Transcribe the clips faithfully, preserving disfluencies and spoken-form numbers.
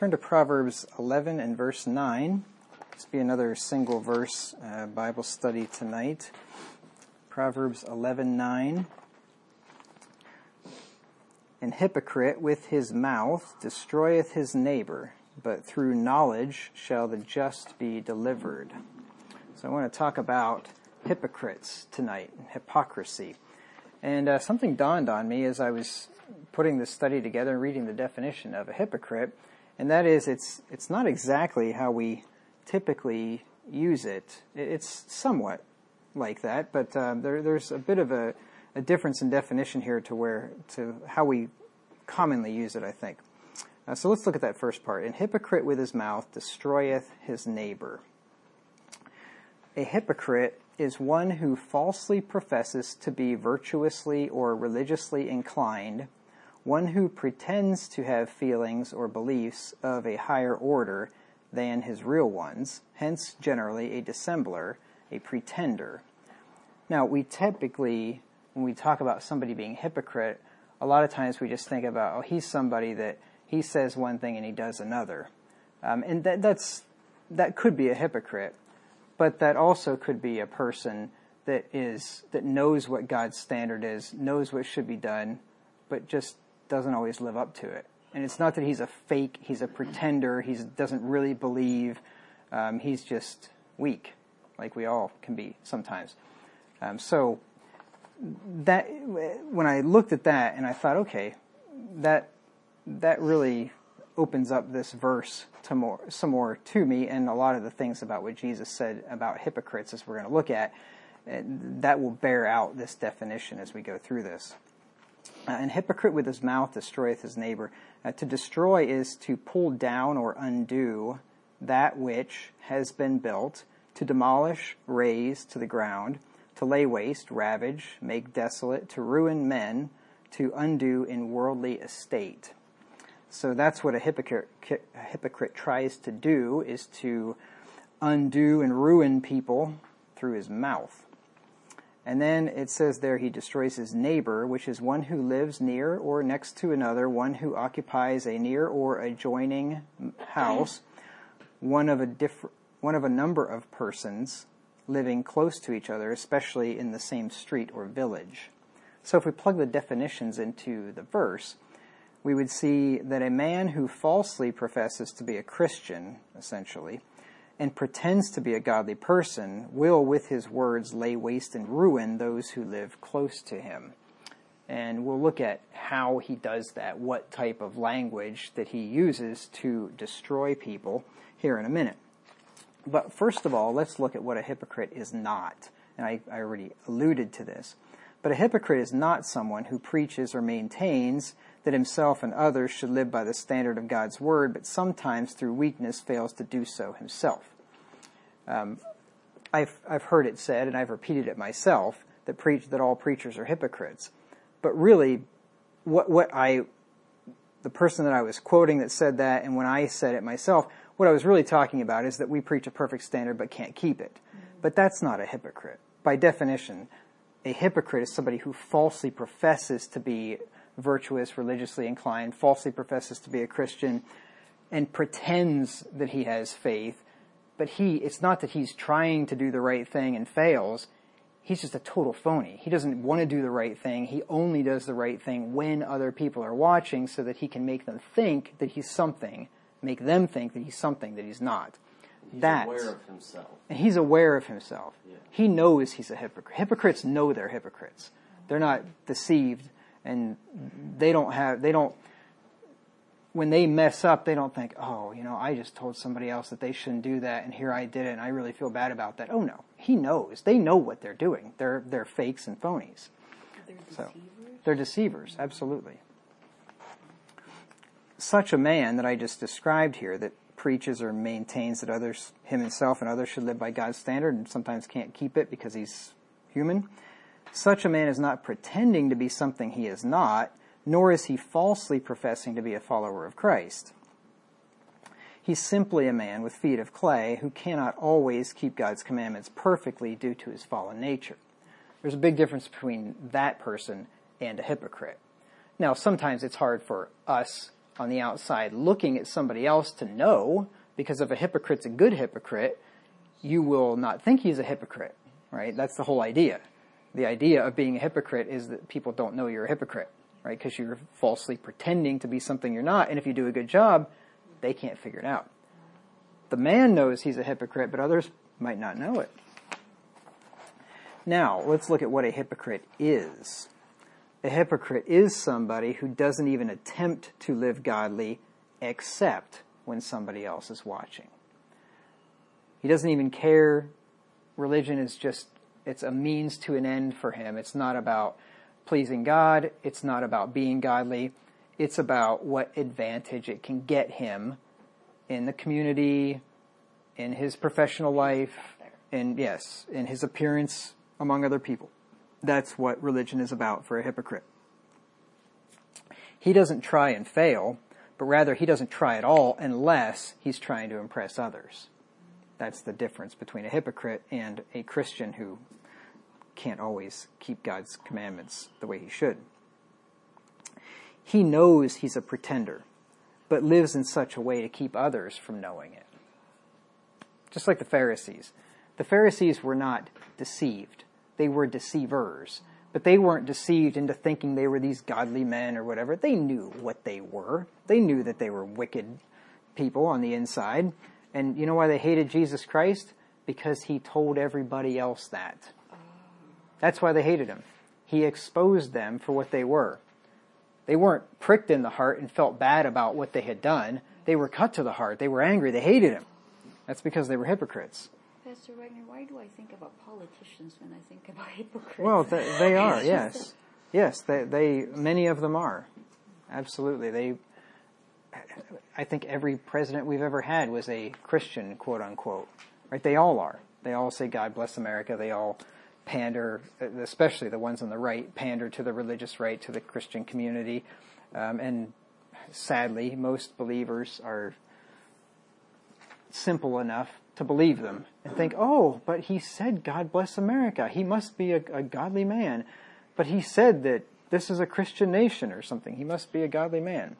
turn to Proverbs eleven and verse nine. This will be another single verse uh, Bible study tonight. Proverbs eleven nine. An hypocrite with his mouth destroyeth his neighbor, but through knowledge shall the just be delivered. So I want to talk about hypocrites tonight, hypocrisy. And uh, something dawned on me as I was putting this study together and reading the definition of a hypocrite, and that is it's it's not exactly how we typically use it. It's somewhat like that, but uh, there, there's a bit of a, a difference in definition here to where to how we commonly use it, I think. Uh, so let's look at that first part. An hypocrite with his mouth destroyeth his neighbor. A hypocrite is one who falsely professes to be virtuously or religiously inclined, one who pretends to have feelings or beliefs of a higher order than his real ones, hence generally a dissembler, a pretender. Now, we typically, when we talk about somebody being a hypocrite, a lot of times we just think about, oh, he's somebody that he says one thing and he does another. Um, and that, that's that could be a hypocrite, but that also could be a person that is that knows what God's standard is, knows what should be done, but just doesn't always live up to it. And it's not that he's a fake, he's a pretender, he doesn't really believe, um, he's just weak, like we all can be sometimes. Um, so that when I looked at that and I thought, okay, that that really opens up this verse to more, some more to me, and a lot of the things about what Jesus said about hypocrites, as we're going to look at, that will bear out this definition as we go through this. Uh, an hypocrite with his mouth destroyeth his neighbor. Uh, to destroy is to pull down or undo that which has been built, to demolish, raze to the ground, to lay waste, ravage, make desolate, to ruin men, to undo in worldly estate. So that's what a hypocrite, a hypocrite tries to do, is to undo and ruin people through his mouth. And then it says there he destroys his neighbor, which is one who lives near or next to another, one who occupies a near or adjoining house, one of a diff- one of a number of persons living close to each other, especially in the same street or village. So if we plug the definitions into the verse, we would see that a man who falsely professes to be a Christian, essentially, and pretends to be a godly person will, with his words, lay waste and ruin those who live close to him. And we'll look at how he does that, what type of language that he uses to destroy people here in a minute. But first of all, let's look at what a hypocrite is not. And I, I already alluded to this. But a hypocrite is not someone who preaches or maintains that himself and others should live by the standard of God's word, but sometimes through weakness fails to do so himself. Um, I've I've heard it said, and I've repeated it myself, that preach that all preachers are hypocrites. But really, what what I the person that I was quoting that said that, and when I said it myself, what I was really talking about is that we preach a perfect standard but can't keep it. But that's not a hypocrite. By definition, a hypocrite is somebody who falsely professes to be virtuous, religiously inclined, falsely professes to be a Christian, and pretends that he has faith. But he, it's not that he's trying to do the right thing and fails. He's just a total phony. He doesn't want to do the right thing. He only does the right thing when other people are watching so that he can make them think that he's something, make them think that he's something that he's not. He's That's, aware of himself. And he's aware of himself. Yeah. He knows he's a hypocrite. Hypocrites know they're hypocrites. They're not deceived, and they don't have, they don't, when they mess up, they don't think, oh, you know, I just told somebody else that they shouldn't do that, and here I did it, and I really feel bad about that. Oh, no. He knows. They know what they're doing. They're they're fakes and phonies. They're deceivers? So, they're deceivers, absolutely. Such a man that I just described here, that preaches or maintains that others, him himself and others should live by God's standard, and sometimes can't keep it because he's human, such a man is not pretending to be something he is not, nor is he falsely professing to be a follower of Christ. He's simply a man with feet of clay who cannot always keep God's commandments perfectly due to his fallen nature. There's a big difference between that person and a hypocrite. Now, sometimes it's hard for us on the outside looking at somebody else to know, because if a hypocrite's a good hypocrite, you will not think he's a hypocrite, right? That's the whole idea. The idea of being a hypocrite is that people don't know you're a hypocrite, right? Because you're falsely pretending to be something you're not, and if you do a good job, they can't figure it out. The man knows he's a hypocrite, but others might not know it. Now, let's look at what a hypocrite is. A hypocrite is somebody who doesn't even attempt to live godly except when somebody else is watching. He doesn't even care. Religion is just, it's a means to an end for him. It's not about pleasing God. It's not about being godly. It's about what advantage it can get him in the community, in his professional life, in, yes, in his appearance among other people. That's what religion is about for a hypocrite. He doesn't try and fail, but rather he doesn't try at all unless he's trying to impress others. That's the difference between a hypocrite and a Christian who can't always keep God's commandments the way he should. He knows he's a pretender, but lives in such a way to keep others from knowing it. Just like the Pharisees. The Pharisees were not deceived. They were deceivers. But they weren't deceived into thinking they were these godly men or whatever. They knew what they were. They knew that they were wicked people on the inside. And you know why they hated Jesus Christ? Because he told everybody else that. That's why they hated him. He exposed them for what they were. They weren't pricked in the heart and felt bad about what they had done. They were cut to the heart. They were angry. They hated him. That's because they were hypocrites. Pastor Wagner, why do I think about politicians when I think about hypocrites? Well, they, they are, yes. Yes, they, they, many of them are. Absolutely. They, I think every president we've ever had was a Christian, quote unquote. Right? They all are. They all say, God bless America. They all pander, especially the ones on the right, pander to the religious right, to the Christian community. Um, and sadly, most believers are simple enough to believe them and think, oh, but he said, God bless America. He must be a, a godly man. But he said that this is a Christian nation or something. He must be a godly man.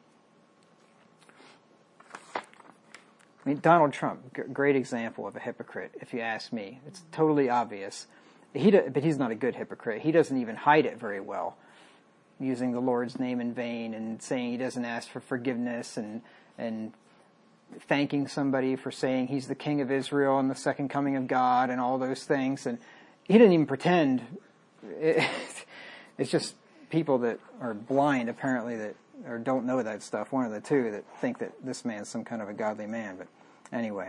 I mean, Donald Trump, g- great example of a hypocrite, if you ask me. It's totally obvious. He do, but he's not a good hypocrite. He doesn't even hide it very well, using the Lord's name in vain and saying he doesn't ask for forgiveness and and thanking somebody for saying he's the king of Israel and the second coming of God and all those things. And he didn't even pretend. It, it's just people that are blind, apparently, that or don't know that stuff, one of the two, that think that this man's some kind of a godly man. But anyway.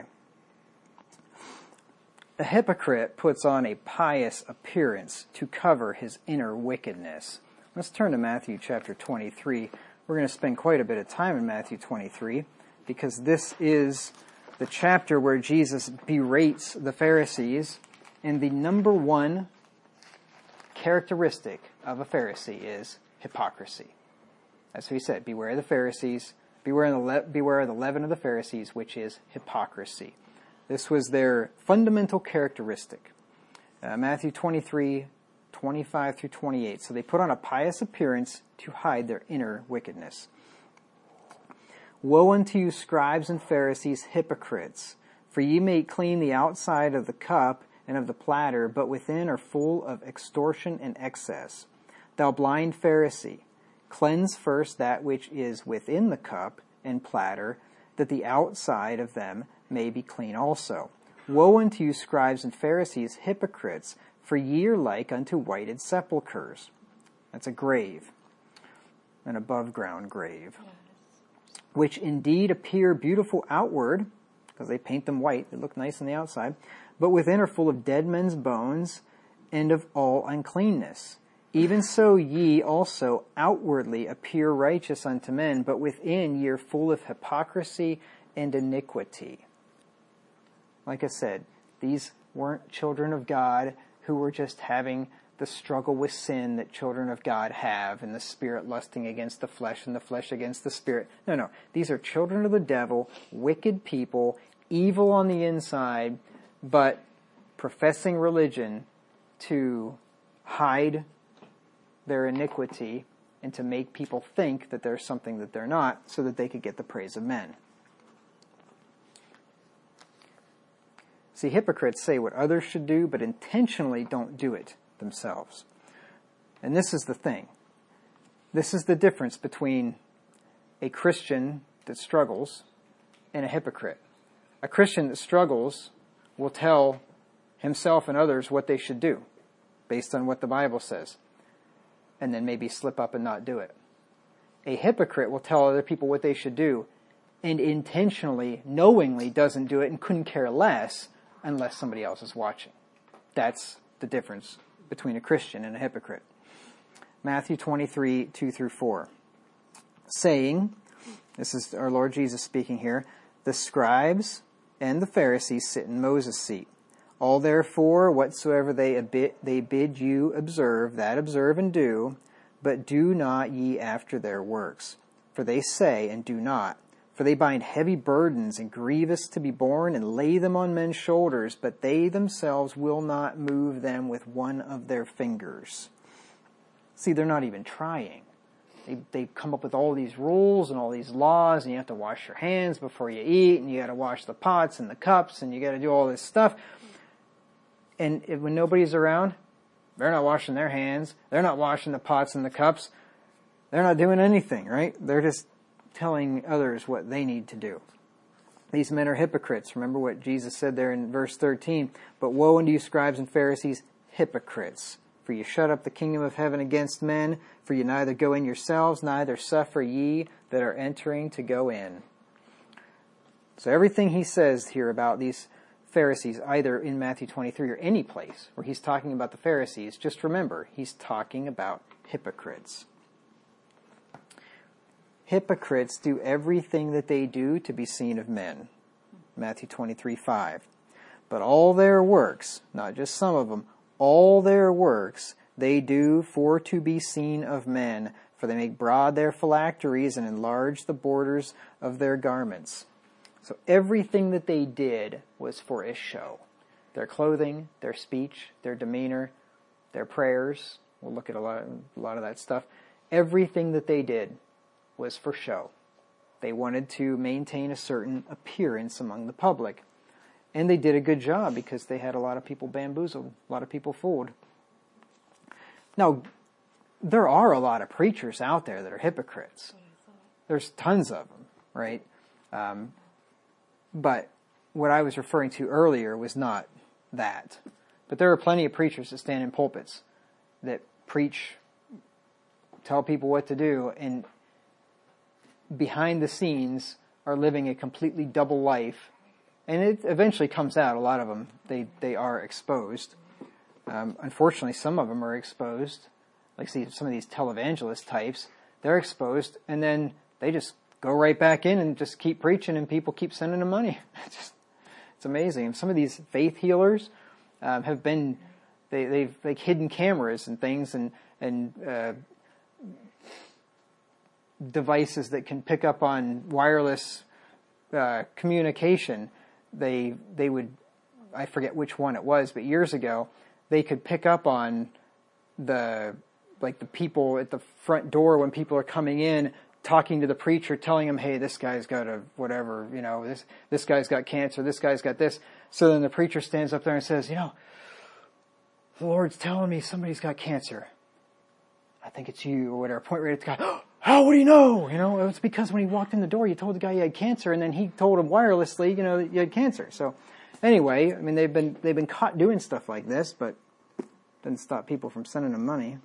A hypocrite puts on a pious appearance to cover his inner wickedness. Let's turn to Matthew chapter twenty-three. We're going to spend quite a bit of time in Matthew twenty-three because this is the chapter where Jesus berates the Pharisees, and the number one characteristic of a Pharisee is hypocrisy. That's what he said. Beware of the Pharisees. Beware of the, le- beware of the leaven of the Pharisees, which is hypocrisy. This was their fundamental characteristic. Uh, Matthew twenty-three, twenty-five through twenty-eight. So they put on a pious appearance to hide their inner wickedness. Woe unto you, scribes and Pharisees, hypocrites! For ye make clean the outside of the cup and of the platter, but within are full of extortion and excess. Thou blind Pharisee, cleanse first that which is within the cup and platter, that the outside of them may be clean also. Woe unto you, scribes and Pharisees, hypocrites! For ye are like unto whited sepulchres. That's a grave, an above-ground grave, which indeed appear beautiful outward, because they paint them white, they look nice on the outside, but within are full of dead men's bones and of all uncleanness. Even so ye also outwardly appear righteous unto men, but within ye are full of hypocrisy and iniquity. Like I said, these weren't children of God who were just having the struggle with sin that children of God have, and the spirit lusting against the flesh and the flesh against the spirit. No, no. These are children of the devil, wicked people, evil on the inside, but professing religion to hide their iniquity and to make people think that they're something that they're not so that they could get the praise of men. See, hypocrites say what others should do, but intentionally don't do it themselves. And this is the thing. This is the difference between a Christian that struggles and a hypocrite. A Christian that struggles will tell himself and others what they should do based on what the Bible says, and then maybe slip up and not do it. A hypocrite will tell other people what they should do and intentionally, knowingly doesn't do it and couldn't care less unless somebody else is watching. That's the difference between a Christian and a hypocrite. Matthew twenty-three, two through four. Saying, this is our Lord Jesus speaking here, the scribes and the Pharisees sit in Moses' seat. All therefore, whatsoever they, abid, they bid you observe, that observe and do, but do not ye after their works. For they say, and do not. For they bind heavy burdens and grievous to be borne, and lay them on men's shoulders, but they themselves will not move them with one of their fingers. See, they're not even trying. They, they come up with all these rules and all these laws, and you have to wash your hands before you eat, and you got to wash the pots and the cups, and you got to do all this stuff. And if, when nobody's around, they're not washing their hands. They're not washing the pots and the cups. They're not doing anything, right? They're just telling others what they need to do. These men are hypocrites. Remember what Jesus said there in verse thirteen. But woe unto you, scribes and Pharisees, hypocrites! For you shut up the kingdom of heaven against men, for you neither go in yourselves, neither suffer ye that are entering to go in. So everything he says here about these Pharisees, either in Matthew twenty-three or any place where he's talking about the Pharisees, just remember, he's talking about hypocrites. Hypocrites do everything that they do to be seen of men. Matthew twenty-three, five. But all their works, not just some of them, all their works they do for to be seen of men, for they make broad their phylacteries and enlarge the borders of their garments. So everything that they did was for a show. Their clothing, their speech, their demeanor, their prayers. We'll look at a lot, a lot of that stuff. Everything that they did was for show. They wanted to maintain a certain appearance among the public. And they did a good job because they had a lot of people bamboozled, a lot of people fooled. Now, there are a lot of preachers out there that are hypocrites. There's tons of them, right? Um, but what I was referring to earlier was not that. But there are plenty of preachers that stand in pulpits that preach, tell people what to do, and behind the scenes are living a completely double life. And it eventually comes out. A lot of them, they, they are exposed. Um, unfortunately, some of them are exposed. Like see, some of these televangelist types, they're exposed, and then they just go right back in and just keep preaching, and people keep sending them money. It's just, it's amazing. Some of these faith healers um, have been, they, they've like hidden cameras and things, and and uh, devices that can pick up on wireless uh, communication. They they would, I forget which one it was, but years ago, they could pick up on the, like the people at the front door when people are coming in, talking to the preacher, telling him, hey, this guy's got a whatever, you know, this, this guy's got cancer, this guy's got this. So then the preacher stands up there and says, you know, the Lord's telling me somebody's got cancer. I think it's you, or whatever. Point right at the guy. Oh, how would he know? You know, it's because when he walked in the door, you told the guy he had cancer, and then he told him wirelessly, you know, that you had cancer. So anyway, I mean, they've been, they've been caught doing stuff like this, but didn't stop people from sending them money.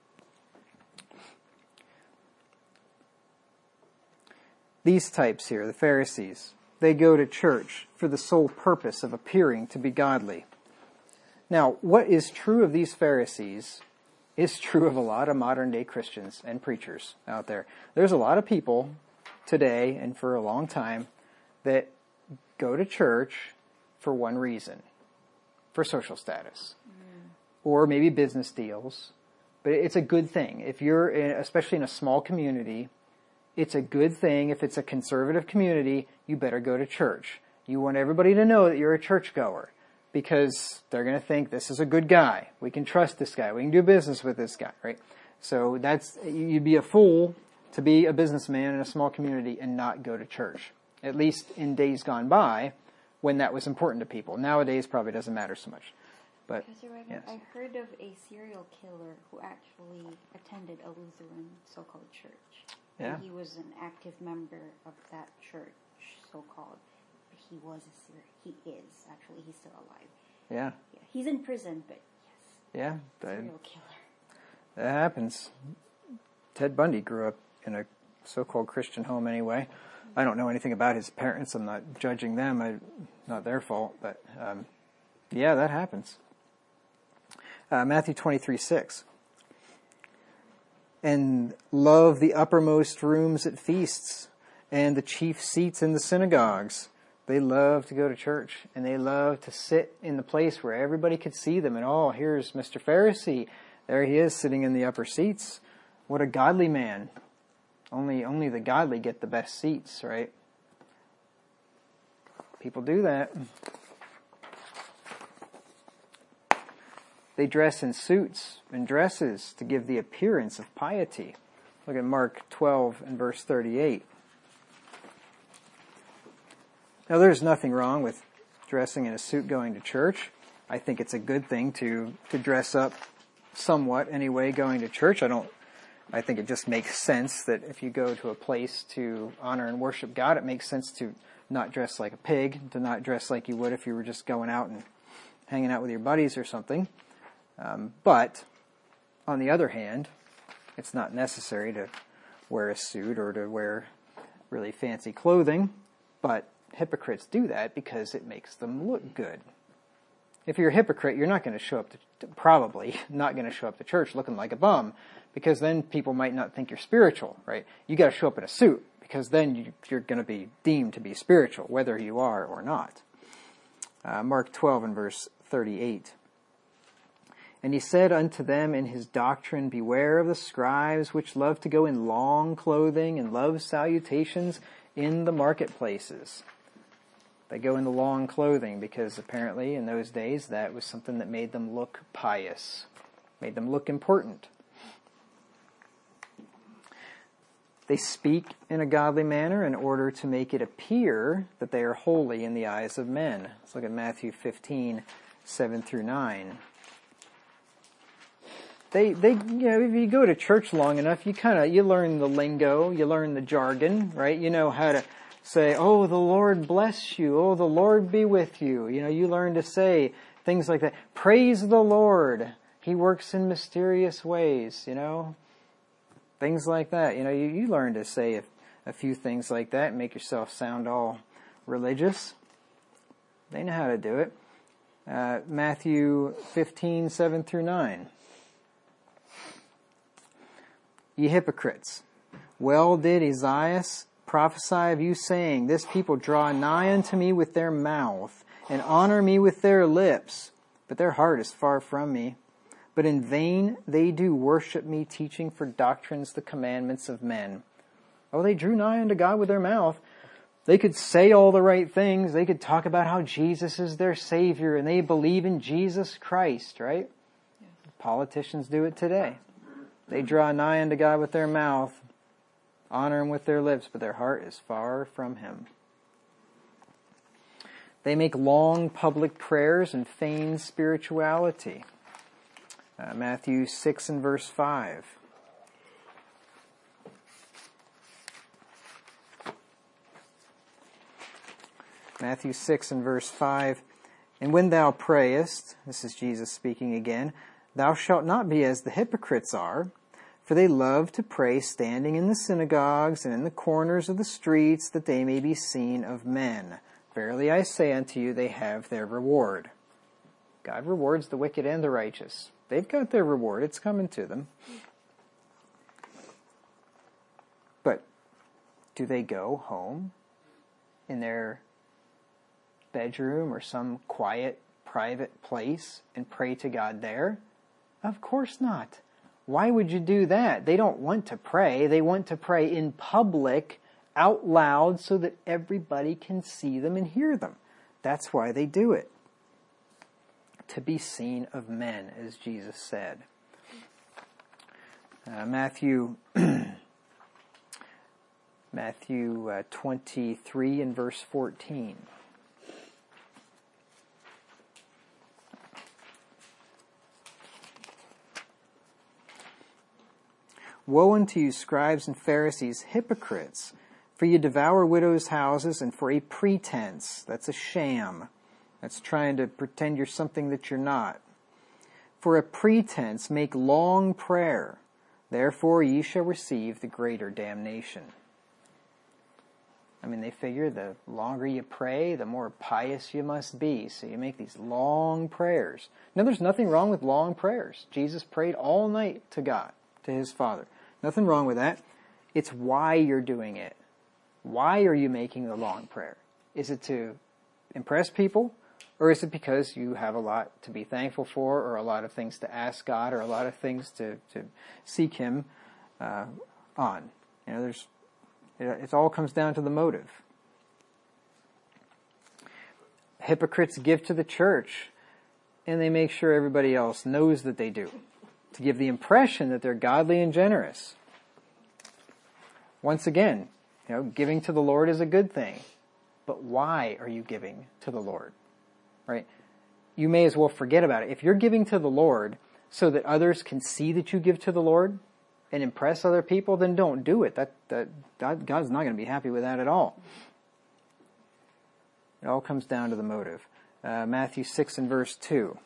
These types here, the Pharisees, they go to church for the sole purpose of appearing to be godly. Now, what is true of these Pharisees is true of a lot of modern day Christians and preachers out there. There's a lot of people today and for a long time that go to church for one reason, for social status, mm. or maybe business deals. But it's a good thing. If you're, in, especially in a small community, it's a good thing. If it's a conservative community, you better go to church. You want everybody to know that you're a churchgoer, because they're going to think this is a good guy. We can trust this guy. We can do business with this guy, right? So that's, you'd be a fool to be a businessman in a small community and not go to church. At least in days gone by, when that was important to people. Nowadays, probably doesn't matter so much. But Professor Wagner, yes. I heard of a serial killer who actually attended a Lutheran so-called church. Yeah. And he was an active member of that church, so-called. But he was a serial. He is actually. He's still alive. Yeah. Yeah. He's in prison, but yes. Yeah. That, Serial killer. that happens. Ted Bundy grew up in a so-called Christian home anyway. I don't know anything about his parents. I'm not judging them. I, not their fault. But um, yeah, that happens. Uh, Matthew twenty-three six. And love the uppermost rooms at feasts and the chief seats in the synagogues. They love to go to church, and they love to sit in the place where everybody could see them. And oh, here's Mister Pharisee. There he is sitting in the upper seats. What a godly man. Only, only the godly get the best seats, right? People do that. They dress in suits and dresses to give the appearance of piety. Look at Mark twelve and verse thirty-eight. Now, there's nothing wrong with dressing in a suit going to church. I think it's a good thing to, to dress up somewhat anyway going to church. I don't, I think it just makes sense that if you go to a place to honor and worship God, it makes sense to not dress like a pig, to not dress like you would if you were just going out and hanging out with your buddies or something. Um, but, on the other hand, it's not necessary to wear a suit or to wear really fancy clothing, but hypocrites do that because it makes them look good. If you're a hypocrite, you're not going to show up to, probably not going to show up to church looking like a bum, because then people might not think you're spiritual, right? You got to show up in a suit, because then you, you're going to be deemed to be spiritual, whether you are or not. Uh, Mark twelve and verse thirty-eight. And he said unto them in his doctrine, beware of the scribes which love to go in long clothing and love salutations in the marketplaces. They go in the long clothing because apparently in those days that was something that made them look pious, made them look important. They speak in a godly manner in order to make it appear that they are holy in the eyes of men. Let's look at Matthew fifteen, seven through nine. They, they, you know, if you go to church long enough, you kind of, you learn the lingo, you learn the jargon, right? You know how to say, oh, the Lord bless you. Oh, the Lord be with you. You know, you learn to say things like that. Praise the Lord. He works in mysterious ways, you know. Things like that. You know, you, you learn to say a, a few things like that and make yourself sound all religious. They know how to do it. Uh, Matthew fifteen, seven through nine. Ye hypocrites, well did Esaias prophesy of you, saying, this people draw nigh unto me with their mouth, and honor me with their lips, but their heart is far from me. But in vain they do worship me, teaching for doctrines the commandments of men. Oh, they drew nigh unto God with their mouth. They could say all the right things. They could talk about how Jesus is their Savior, and they believe in Jesus Christ, right? Yes. Politicians do it today. They draw nigh unto God with their mouth, honor him with their lips, but their heart is far from him. They make long public prayers and feign spirituality. Uh, Matthew six and verse five. Matthew six and verse five. And when thou prayest, this is Jesus speaking again, thou shalt not be as the hypocrites are, for they love to pray standing in the synagogues and in the corners of the streets, that they may be seen of men. Verily I say unto you, they have their reward. God rewards the wicked and the righteous. They've got their reward. It's coming to them. But do they go home in their bedroom or some quiet, private place and pray to God there? Of course not. Why would you do that? They don't want to pray. They want to pray in public, out loud, so that everybody can see them and hear them. That's why they do it. To be seen of men, as Jesus said. Uh, Matthew Matthew uh, twenty-three and verse fourteen. Woe unto you, scribes and Pharisees, hypocrites! For you devour widows' houses, and for a pretense, that's a sham. That's trying to pretend you're something that you're not. For a pretense make long prayer. Therefore ye shall receive the greater damnation. I mean, they figure the longer you pray, the more pious you must be. So you make these long prayers. Now, there's nothing wrong with long prayers. Jesus prayed all night to God, to his Father. Nothing wrong with that. It's why you're doing it. Why are you making the long prayer? Is it to impress people? Or is it because you have a lot to be thankful for, or a lot of things to ask God, or a lot of things to, to seek him uh, on? You know, there's it, it all comes down to the motive. Hypocrites give to the church, and they make sure everybody else knows that they do, to give the impression that they're godly and generous. Once again, you know, giving to the Lord is a good thing, but why are you giving to the Lord? Right? You may as well forget about it. If you're giving to the Lord so that others can see that you give to the Lord and impress other people, then don't do it. That, that God, God's not going to be happy with that at all. It all comes down to the motive. Uh, Matthew six and verse two.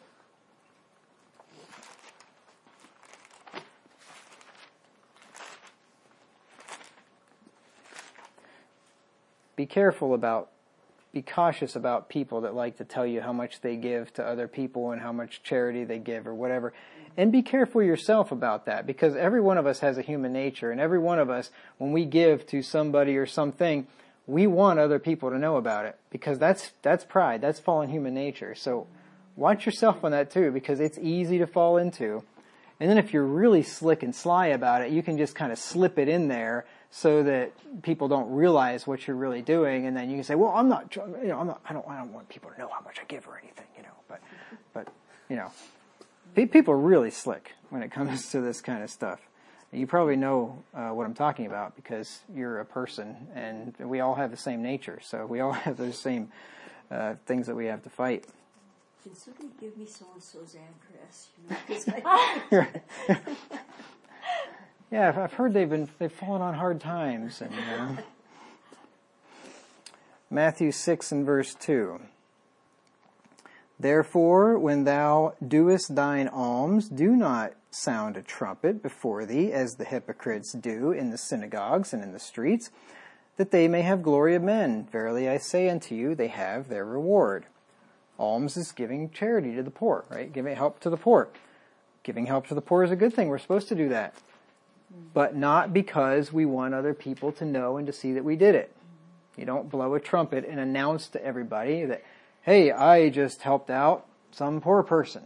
Be careful about Be cautious about people that like to tell you how much they give to other people and how much charity they give or whatever. And be careful yourself about that, because every one of us has a human nature, and every one of us, when we give to somebody or something, we want other people to know about it, because that's that's pride. That's fallen human nature. So watch yourself on that too, because it's easy to fall into. And then if you're really slick and sly about it, you can just kind of slip it in there so that people don't realize what you're really doing, and then you can say, "Well, I'm not, you know, I'm not, I don't, I don't want people to know how much I give or anything, you know." But, but, you know, people are really slick when it comes to this kind of stuff. You probably know uh, what I'm talking about because you're a person, and we all have the same nature, so we all have the same uh, things that we have to fight. Can somebody give me so-and-so's address? You know, I... Yeah, I've heard they've been they've fallen on hard times. And uh, Matthew six and verse two. Therefore, when thou doest thine alms, do not sound a trumpet before thee, as the hypocrites do in the synagogues and in the streets, that they may have glory of men. Verily I say unto you, they have their reward. Alms is giving charity to the poor, right? Giving help to the poor. Giving help to the poor is a good thing. We're supposed to do that. But not because we want other people to know and to see that we did it. You don't blow a trumpet and announce to everybody that, hey, I just helped out some poor person.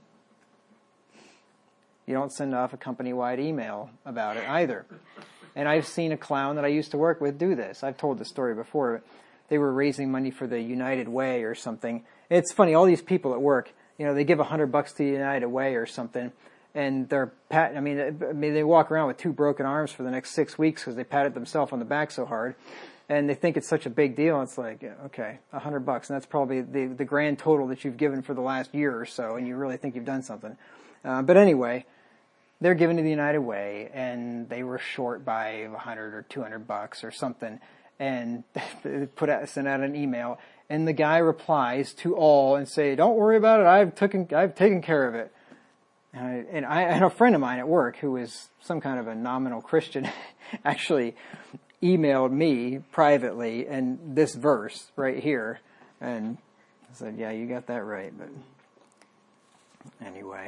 You don't send off a company-wide email about it either. And I've seen a clown that I used to work with do this. I've told the story before. They were raising money for the United Way or something. It's funny, all these people at work, you know, they give a hundred bucks to the United Way or something, and they're pat. I mean, I mean, they walk around with two broken arms for the next six weeks because they patted themselves on the back so hard, and they think it's such a big deal. It's like, yeah, okay, a hundred bucks, and that's probably the the grand total that you've given for the last year or so, and you really think you've done something. Uh, but anyway, they're given to the United Way, and they were short by a hundred or two hundred bucks or something, and they put out, sent out an email. And the guy replies to all and say, "Don't worry about it. I've taken I've taken care of it." And I, and I had a friend of mine at work who is some kind of a nominal Christian actually emailed me privately and this verse right here, and I said, "Yeah, you got that right." But anyway,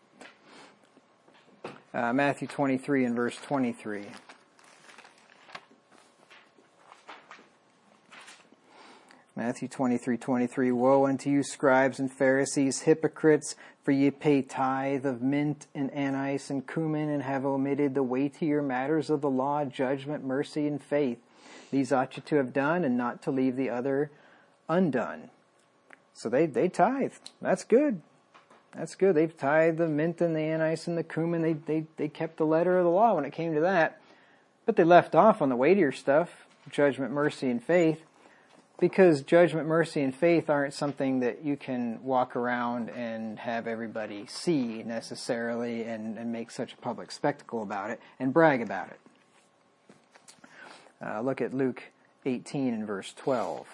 uh, Matthew twenty-three and verse twenty-three. Matthew twenty-three twenty-three. Woe unto you, scribes and Pharisees, hypocrites, for ye pay tithe of mint and anise and cumin, and have omitted the weightier matters of the law, judgment, mercy, and faith. These ought you to have done, and not to leave the other undone. So they, they tithe. That's good. That's good. They've tithed the mint and the anise and the cumin. They, they, they kept the letter of the law when it came to that. But they left off on the weightier stuff, judgment, mercy, and faith, because judgment, mercy, and faith aren't something that you can walk around and have everybody see necessarily and, and make such a public spectacle about it and brag about it. Uh, look at Luke eighteen and verse twelve.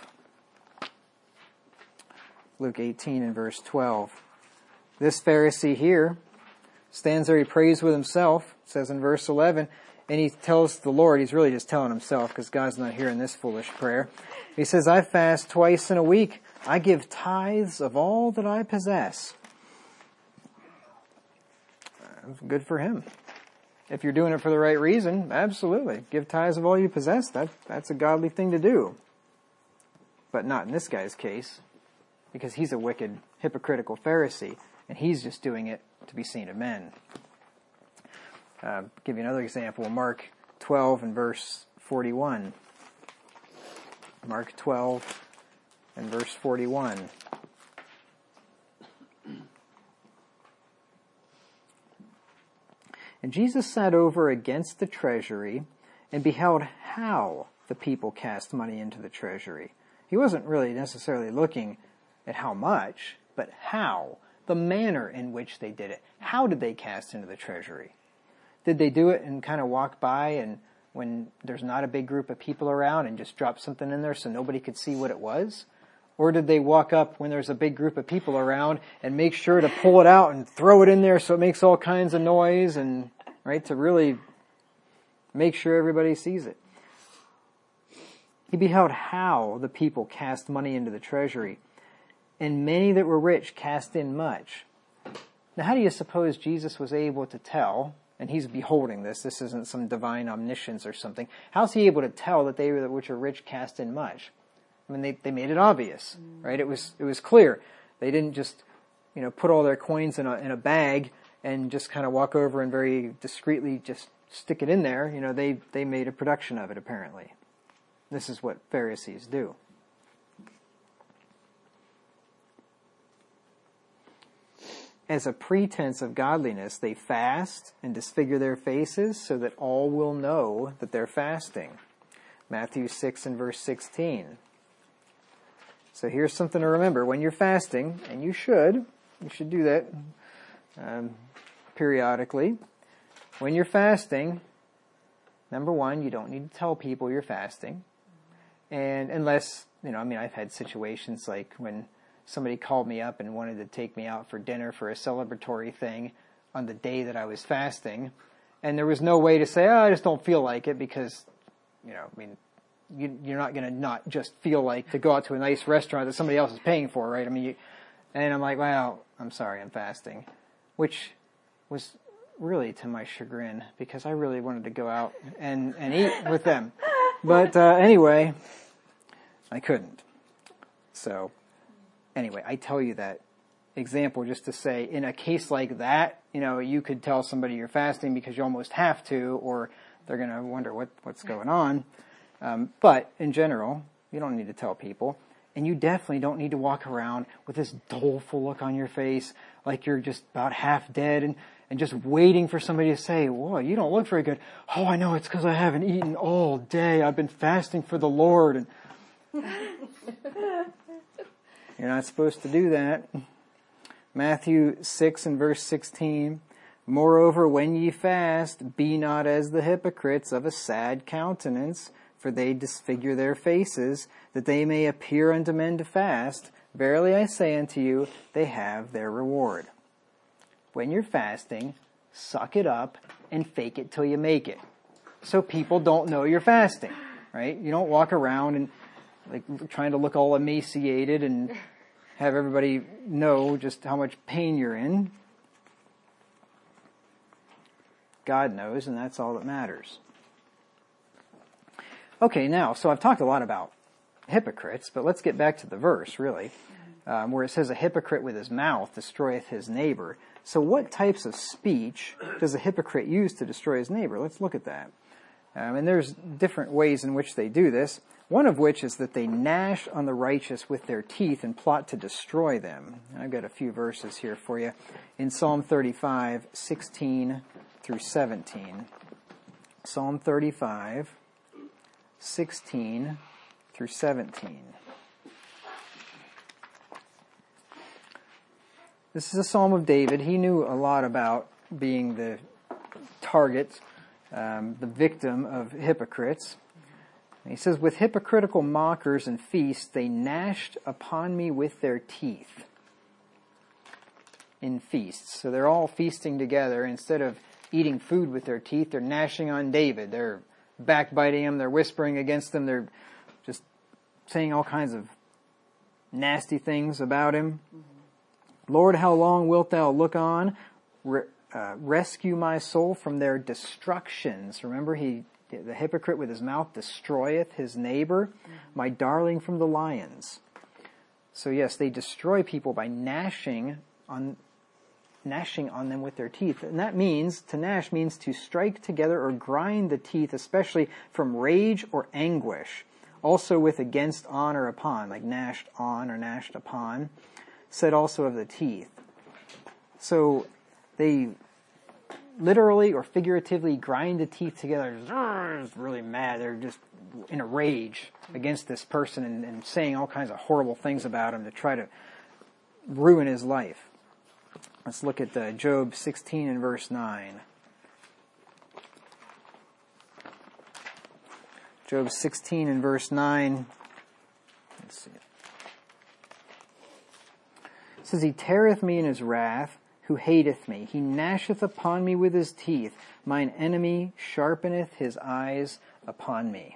Luke eighteen and verse twelve. This Pharisee here stands there, he prays with himself, it says in verse eleven, and he tells the Lord, he's really just telling himself because God's not hearing this foolish prayer. He says, I fast twice in a week. I give tithes of all that I possess. That's good for him. If you're doing it for the right reason, absolutely. Give tithes of all you possess. That, that's a godly thing to do. But not in this guy's case, because he's a wicked, hypocritical Pharisee, and he's just doing it to be seen of men. Uh, give you another example, Mark twelve and verse forty-one. Mark twelve and verse forty-one. And Jesus sat over against the treasury and beheld how the people cast money into the treasury. He wasn't really necessarily looking at how much, but how, the manner in which they did it. How did they cast into the treasury? Did they do it and kind of walk by and when there's not a big group of people around and just drop something in there so nobody could see what it was? Or did they walk up when there's a big group of people around and make sure to pull it out and throw it in there so it makes all kinds of noise and, right, to really make sure everybody sees it? He beheld how the people cast money into the treasury, and many that were rich cast in much. Now, how do you suppose Jesus was able to tell, and he's beholding this, this isn't some divine omniscience or something, how's he able to tell that they which are rich cast in much? I mean, they, they made it obvious, right? It was, it was clear. They didn't just, you know, put all their coins in a, in a bag and just kind of walk over and very discreetly just stick it in there. You know, they, they made a production of it, apparently. This is what Pharisees do. As a pretense of godliness, they fast and disfigure their faces so that all will know that they're fasting. Matthew six and verse sixteen. So here's something to remember. When you're fasting, and you should, you should do that um, periodically. When you're fasting, number one, you don't need to tell people you're fasting. And unless, you know, I mean, I've had situations like when somebody called me up and wanted to take me out for dinner for a celebratory thing on the day that I was fasting. And there was no way to say, oh, I just don't feel like it because, you know, I mean, you, you're not going to not just feel like to go out to a nice restaurant that somebody else is paying for, right? I mean, you, and I'm like, well, I'm sorry, I'm fasting. Which was really to my chagrin because I really wanted to go out and, and eat with them. But uh, anyway, I couldn't. So anyway, I tell you that example just to say, in a case like that, you know, you could tell somebody you're fasting because you almost have to, or they're going to wonder what, what's going on. Um, but in general, you don't need to tell people. And you definitely don't need to walk around with this doleful look on your face, like you're just about half dead and, and just waiting for somebody to say, whoa, you don't look very good. Oh, I know, it's because I haven't eaten all day. I've been fasting for the Lord. And you're not supposed to do that. Matthew six and verse sixteen. Moreover, when ye fast, be not as the hypocrites of a sad countenance, for they disfigure their faces, that they may appear unto men to fast. Verily I say unto you, they have their reward. When you're fasting, suck it up and fake it till you make it. So people don't know you're fasting, right? You don't walk around and like trying to look all emaciated and have everybody know just how much pain you're in. God knows, and that's all that matters. Okay, now, so I've talked a lot about hypocrites, but let's get back to the verse, really, um, where it says, a hypocrite with his mouth destroyeth his neighbor. So what types of speech does a hypocrite use to destroy his neighbor? Let's look at that. Um, and there's different ways in which they do this. One of which is that they gnash on the righteous with their teeth and plot to destroy them. I've got a few verses here for you. In Psalm thirty-five, sixteen through seventeen. Psalm thirty-five, sixteen through seventeen. This is a Psalm of David. He knew a lot about being the target, um, the victim of hypocrites. And he says, with hypocritical mockers and feasts, they gnashed upon me with their teeth. In feasts. So they're all feasting together. Instead of eating food with their teeth, they're gnashing on David. They're backbiting him. They're whispering against him. They're just saying all kinds of nasty things about him. Mm-hmm. Lord, how long wilt thou look on? Re- uh, rescue my soul from their destructions. Remember, he, the hypocrite with his mouth destroyeth his neighbor. Mm-hmm. My darling from the lions. So yes, they destroy people by gnashing on gnashing on them with their teeth. And that means, to gnash means to strike together or grind the teeth, especially from rage or anguish. Also with against, on, or upon, like gnashed on or gnashed upon. Said also of the teeth. So they literally or figuratively grind the teeth together. It's really mad. They're just in a rage against this person and, and saying all kinds of horrible things about him to try to ruin his life. Let's look at uh, Job sixteen and verse nine. Job sixteen and verse nine. Let's see. It says, he teareth me in his wrath, who hateth me. He gnasheth upon me with his teeth. Mine enemy sharpeneth his eyes upon me.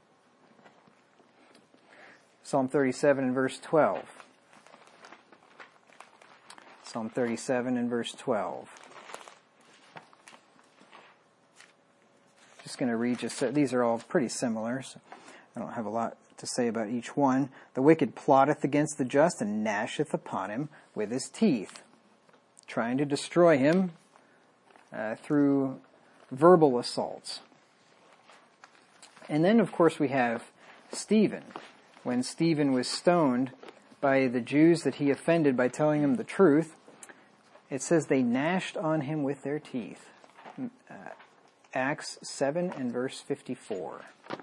Psalm thirty-seven and verse twelve. Psalm thirty-seven and verse twelve. Just going to read just, these are all pretty similar, so I don't have a lot to say about each one. The wicked plotteth against the just and gnasheth upon him with his teeth, trying to destroy him uh, through verbal assaults. And then, of course, we have Stephen. When Stephen was stoned by the Jews that he offended by telling them the truth, it says they gnashed on him with their teeth. Uh, Acts seven and verse fifty-four.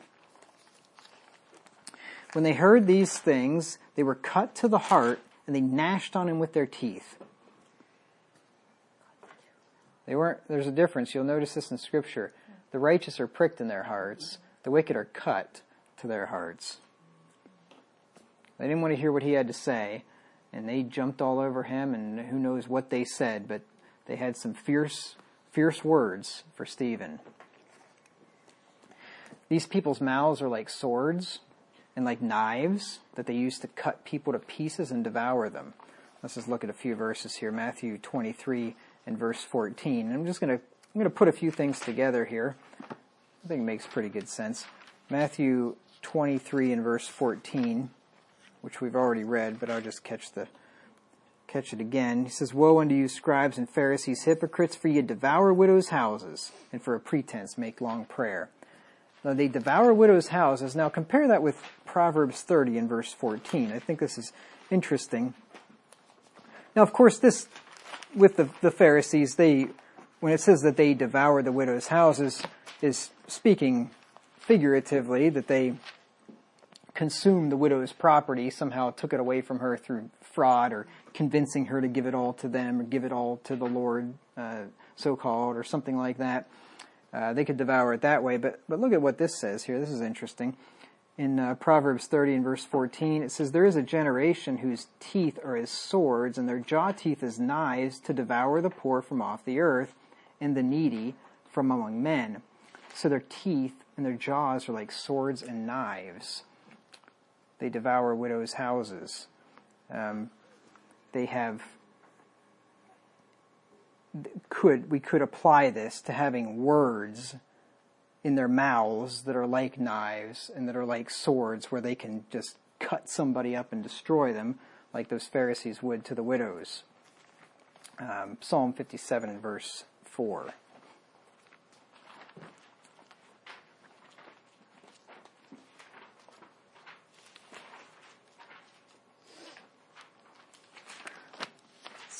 When they heard these things, they were cut to the heart, and they gnashed on him with their teeth. They weren't. There's a difference. You'll notice this in Scripture. The righteous are pricked in their hearts. The wicked are cut to their hearts. They didn't want to hear what he had to say, and they jumped all over him, and who knows what they said, but they had some fierce, fierce words for Stephen. These people's mouths are like swords and like knives that they use to cut people to pieces and devour them. Let's just look at a few verses here. Matthew twenty-three and verse fourteen. And I'm just going to I'm going to put a few things together here. I think it makes pretty good sense. Matthew twenty-three and verse fourteen, which we've already read, but I'll just catch the catch it again. He says, woe unto you, scribes and Pharisees, hypocrites, for ye devour widows' houses, and for a pretense make long prayer. Now they devour widows' houses. Now compare that with Proverbs thirty and verse fourteen. I think this is interesting. Now, of course, this, with the, the Pharisees, they, when it says that they devour the widows' houses, is speaking figuratively, that they consumed the widow's property, somehow took it away from her through fraud or convincing her to give it all to them or give it all to the Lord, uh, so-called, or something like that. Uh, they could devour it that way, but but look at what this says here. This is interesting. In uh, Proverbs thirty and verse fourteen, it says, there is a generation whose teeth are as swords, and their jaw teeth as knives, to devour the poor from off the earth, and the needy from among men. So their teeth and their jaws are like swords and knives. They devour widows' houses. Um, they have, could, we could apply this to having words in their mouths that are like knives and that are like swords, where they can just cut somebody up and destroy them, like those Pharisees would to the widows. Um, Psalm fifty-seven and verse four.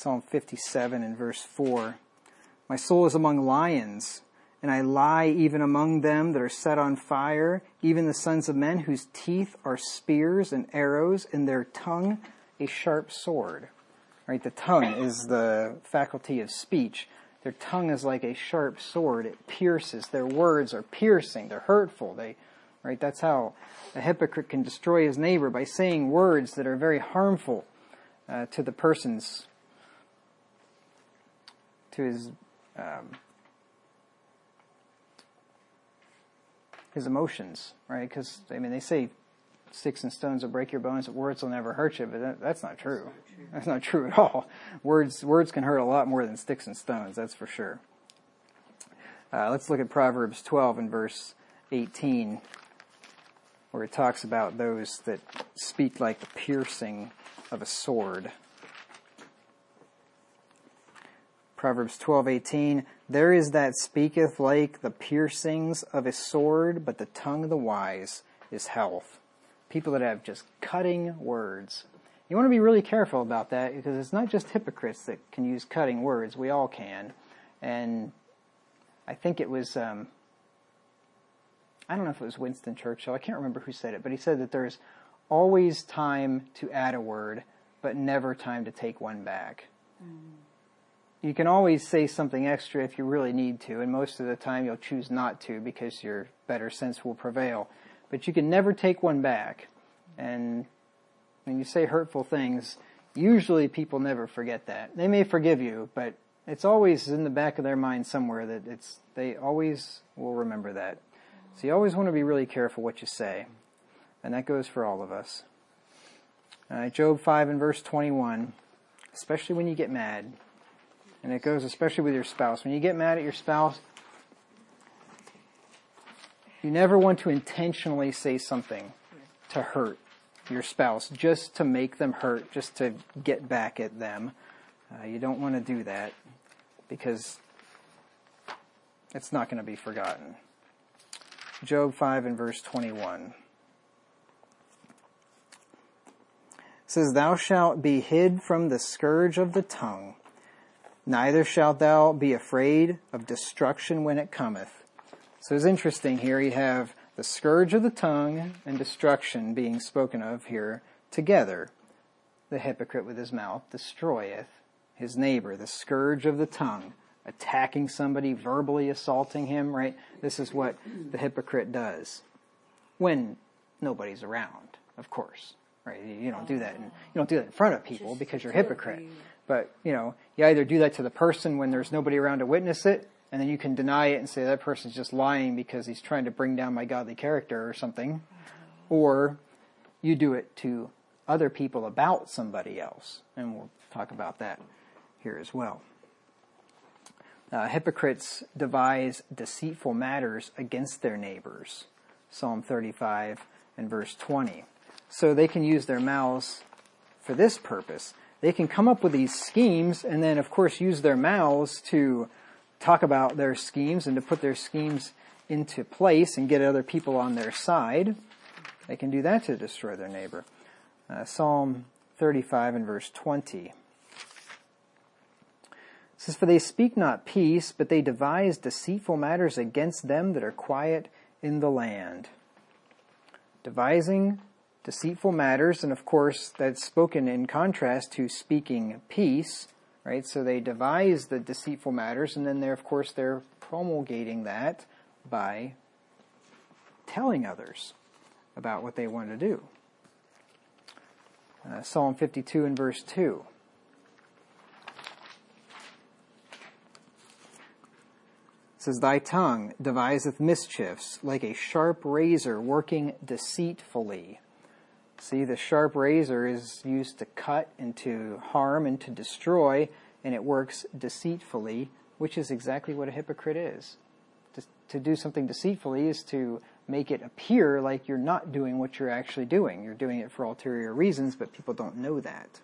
Psalm fifty-seven and verse four. My soul is among lions, and I lie even among them that are set on fire, even the sons of men whose teeth are spears and arrows, and their tongue a sharp sword. Right? The tongue is the faculty of speech. Their tongue is like a sharp sword. It pierces. Their words are piercing. They're hurtful. They, right? That's how a hypocrite can destroy his neighbor, by saying words that are very harmful uh, to the person's, to his, um, his emotions, right? Because, I mean, they say sticks and stones will break your bones, but words will never hurt you, but that, that's not true. That's not true at all. Words words can hurt a lot more than sticks and stones, that's for sure. Uh, let's look at Proverbs twelve and verse eighteen, where it talks about those that speak like the piercing of a sword. Proverbs twelve eighteen, there is that speaketh like the piercings of a sword, but the tongue of the wise is health. People that have just cutting words. You want to be really careful about that, because it's not just hypocrites that can use cutting words. We all can. And I think it was, um, I don't know if it was Winston Churchill. I can't remember who said it, but he said that there's always time to add a word, but never time to take one back. Mm. You can always say something extra if you really need to, and most of the time you'll choose not to because your better sense will prevail. But you can never take one back. And when you say hurtful things, usually people never forget that. They may forgive you, but it's always in the back of their mind somewhere that it's they always will remember that. So you always want to be really careful what you say. And that goes for all of us. Uh, Job five and verse twenty-one, especially when you get mad. And it goes especially with your spouse. When you get mad at your spouse, you never want to intentionally say something to hurt your spouse, just to make them hurt, just to get back at them. Uh, you don't want to do that, because it's not going to be forgotten. Job five and verse twenty-one. It says, thou shalt be hid from the scourge of the tongue, neither shalt thou be afraid of destruction when it cometh. So it's interesting here. You have the scourge of the tongue and destruction being spoken of here together. The hypocrite with his mouth destroyeth his neighbor. The scourge of the tongue, attacking somebody, verbally assaulting him, right? This is what the hypocrite does when nobody's around, of course, right? You don't do that. In, you don't do that in front of people because you're a hypocrite. But, you know, you either do that to the person when there's nobody around to witness it, and then you can deny it and say that person's just lying because he's trying to bring down my godly character or something. Or you do it to other people about somebody else. And we'll talk about that here as well. Uh, hypocrites devise deceitful matters against their neighbors. Psalm thirty-five and verse twenty. So they can use their mouths for this purpose. They can come up with these schemes and then, of course, use their mouths to talk about their schemes and to put their schemes into place and get other people on their side. They can do that to destroy their neighbor. Uh, Psalm thirty-five and verse twenty. It says, for they speak not peace, but they devise deceitful matters against them that are quiet in the land. Devising deceitful matters, and of course that's spoken in contrast to speaking peace. Right, so they devise the deceitful matters, and then they're, of course, they're promulgating that by telling others about what they want to do. Uh, Psalm fifty-two and verse two. It says, thy tongue deviseth mischiefs, like a sharp razor working deceitfully. See, the sharp razor is used to cut and to harm and to destroy, and it works deceitfully, which is exactly what a hypocrite is. To, to do something deceitfully is to make it appear like you're not doing what you're actually doing. You're doing it for ulterior reasons, but people don't know that.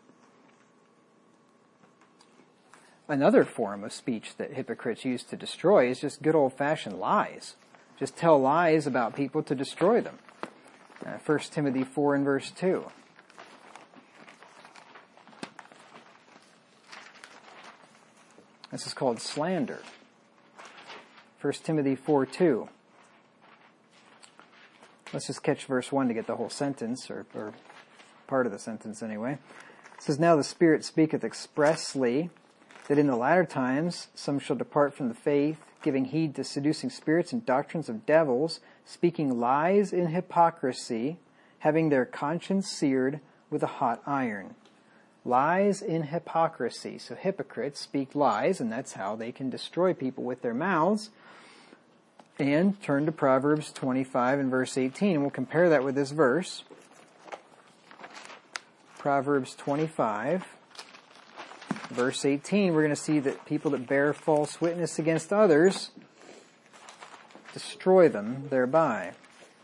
Another form of speech that hypocrites use to destroy is just good old-fashioned lies. Just tell lies about people to destroy them. Uh, First Timothy four and verse two. This is called slander. First Timothy four two. Let's just catch verse one to get the whole sentence, or, or part of the sentence anyway. It says, "Now the Spirit speaketh expressly that in the latter times some shall depart from the faith, giving heed to seducing spirits and doctrines of devils, speaking lies in hypocrisy, having their conscience seared with a hot iron." Lies in hypocrisy. So hypocrites speak lies, and that's how they can destroy people with their mouths. And turn to Proverbs twenty-five and verse eighteen, and we'll compare that with this verse. Proverbs twenty-five, verse eighteen, we're going to see that people that bear false witness against others destroy them thereby.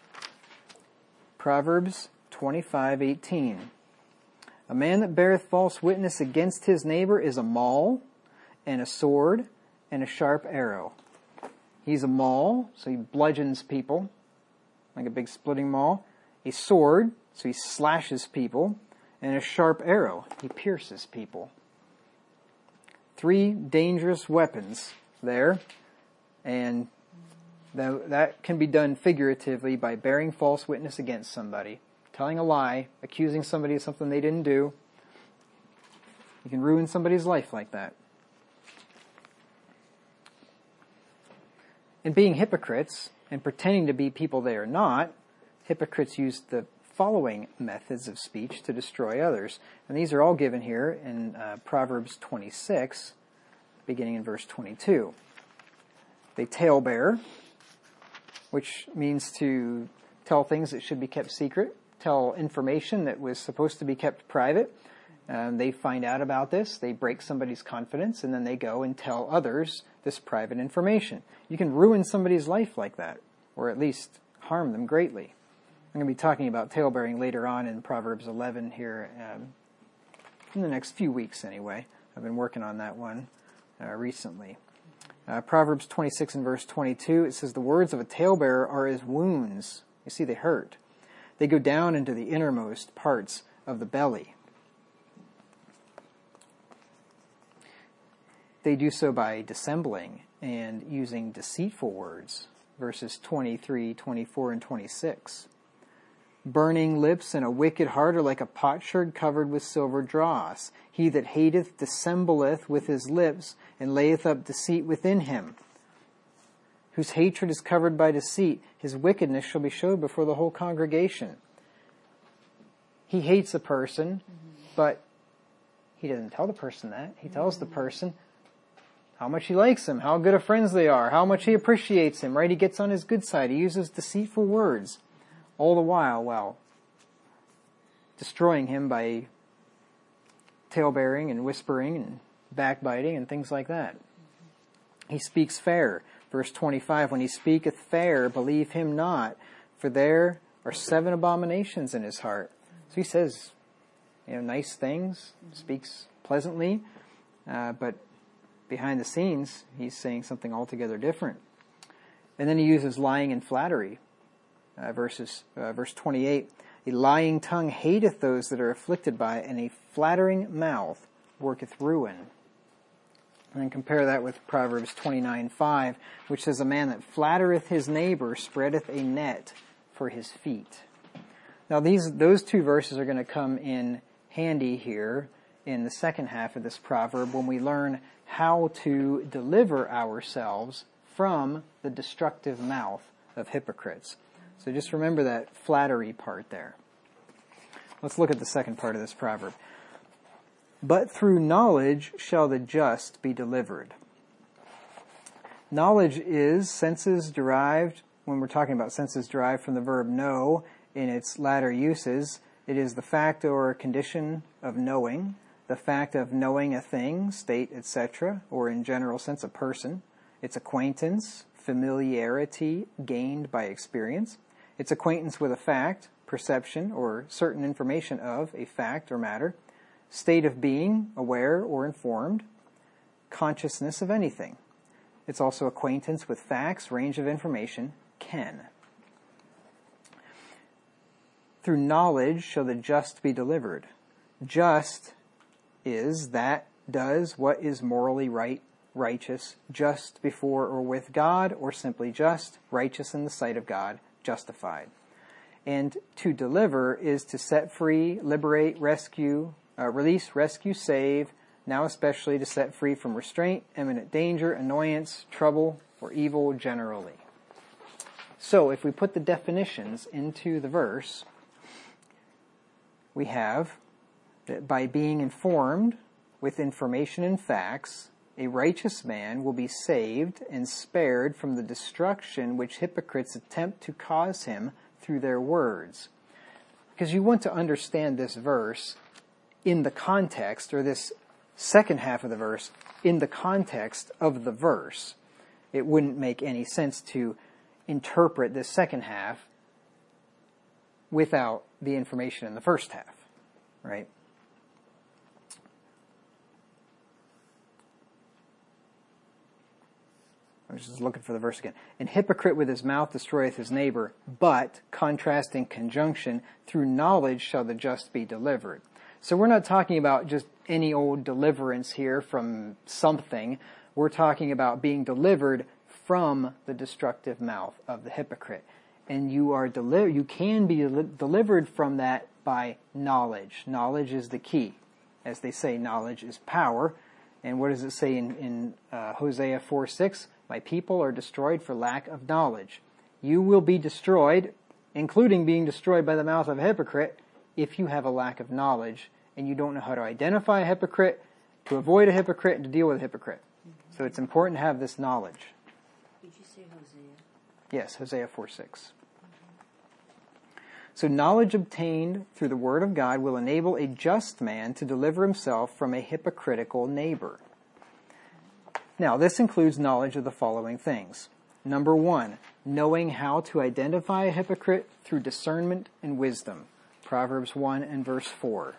Proverbs twenty-five eighteen. "A man that beareth false witness against his neighbor is a maul, and a sword, and a sharp arrow." He's a maul, so he bludgeons people, like a big splitting maul. A sword, so he slashes people. And a sharp arrow, he pierces people. Three dangerous weapons there, and that, that can be done figuratively by bearing false witness against somebody. Telling a lie, accusing somebody of something they didn't do. You can ruin somebody's life like that. And being hypocrites and pretending to be people they are not, hypocrites use the following methods of speech to destroy others. And these are all given here in uh, Proverbs twenty-six, beginning in verse twenty-two. They talebear, which means to tell things that should be kept secret, tell information that was supposed to be kept private. Um, they find out about this, they break somebody's confidence, and then they go and tell others this private information. You can ruin somebody's life like that, or at least harm them greatly. I'm going to be talking about talebearing later on in Proverbs eleven here, um, in the next few weeks anyway. I've been working on that one uh, recently. Uh, Proverbs twenty-six and verse twenty-two, it says, "The words of a talebearer are as wounds." You see, they hurt. "They go down into the innermost parts of the belly." They do so by dissembling and using deceitful words. Verses twenty-three, twenty-four, and twenty-six. "Burning lips and a wicked heart are like a potsherd covered with silver dross. He that hateth dissembleth with his lips, and layeth up deceit within him. Whose hatred is covered by deceit, his wickedness shall be showed before the whole congregation." He hates a person, but he doesn't tell the person that. He tells the person how much he likes him, how good of friends they are, how much he appreciates him, right? He gets on his good side. He uses deceitful words, all the while, while destroying him by talebearing and whispering and backbiting and things like that. He speaks fair. Verse twenty-five, "When he speaketh fair, believe him not, for there are seven abominations in his heart." So he says, you know, nice things, speaks pleasantly, uh, but behind the scenes, he's saying something altogether different. And then he uses lying and flattery. Uh, verses, uh, verse twenty-eight, "A lying tongue hateth those that are afflicted by it, and a flattering mouth worketh ruin." And then compare that with Proverbs twenty-nine five, which says, "A man that flattereth his neighbor spreadeth a net for his feet." Now these those two verses are going to come in handy here in the second half of this proverb when we learn how to deliver ourselves from the destructive mouth of hypocrites. So just remember that flattery part there. Let's look at the second part of this proverb. "But through knowledge shall the just be delivered." Knowledge is senses derived, when we're talking about senses derived from the verb know in its latter uses, it is the fact or condition of knowing, the fact of knowing a thing, state, et cetera, or in general sense a person. It's acquaintance, familiarity gained by experience. It's acquaintance with a fact, perception, or certain information of a fact or matter. State of being, aware or informed. Consciousness of anything. It's also acquaintance with facts, range of information, ken. "Through knowledge shall the just be delivered." Just is that does what is morally right righteous, just before or with God, or simply just, righteous in the sight of God, justified. And to deliver is to set free, liberate, rescue, uh, release, rescue, save, now especially to set free from restraint, imminent danger, annoyance, trouble, or evil generally. So if we put the definitions into the verse, we have that by being informed with information and facts, a righteous man will be saved and spared from the destruction which hypocrites attempt to cause him through their words. Because you want to understand this verse in the context, or this second half of the verse, in the context of the verse. It wouldn't make any sense to interpret this second half without the information in the first half, right? I was just looking for the verse again. An hypocrite with his mouth destroyeth his neighbor, but, contrasting conjunction, through knowledge shall the just be delivered. So we're not talking about just any old deliverance here from something. We're talking about being delivered from the destructive mouth of the hypocrite. And you are deli- you can be del- delivered from that by knowledge. Knowledge is the key. As they say, knowledge is power. And what does it say in, in uh, Hosea four six? My people are destroyed for lack of knowledge. You will be destroyed, including being destroyed by the mouth of a hypocrite, if you have a lack of knowledge and you don't know how to identify a hypocrite, to avoid a hypocrite, and to deal with a hypocrite. Mm-hmm. So it's important to have this knowledge. Did you say Hosea? Yes, Hosea four six. Mm-hmm. So knowledge obtained through the Word of God will enable a just man to deliver himself from a hypocritical neighbor. Now, this includes knowledge of the following things. Number one, knowing how to identify a hypocrite through discernment and wisdom. Proverbs one and verse four.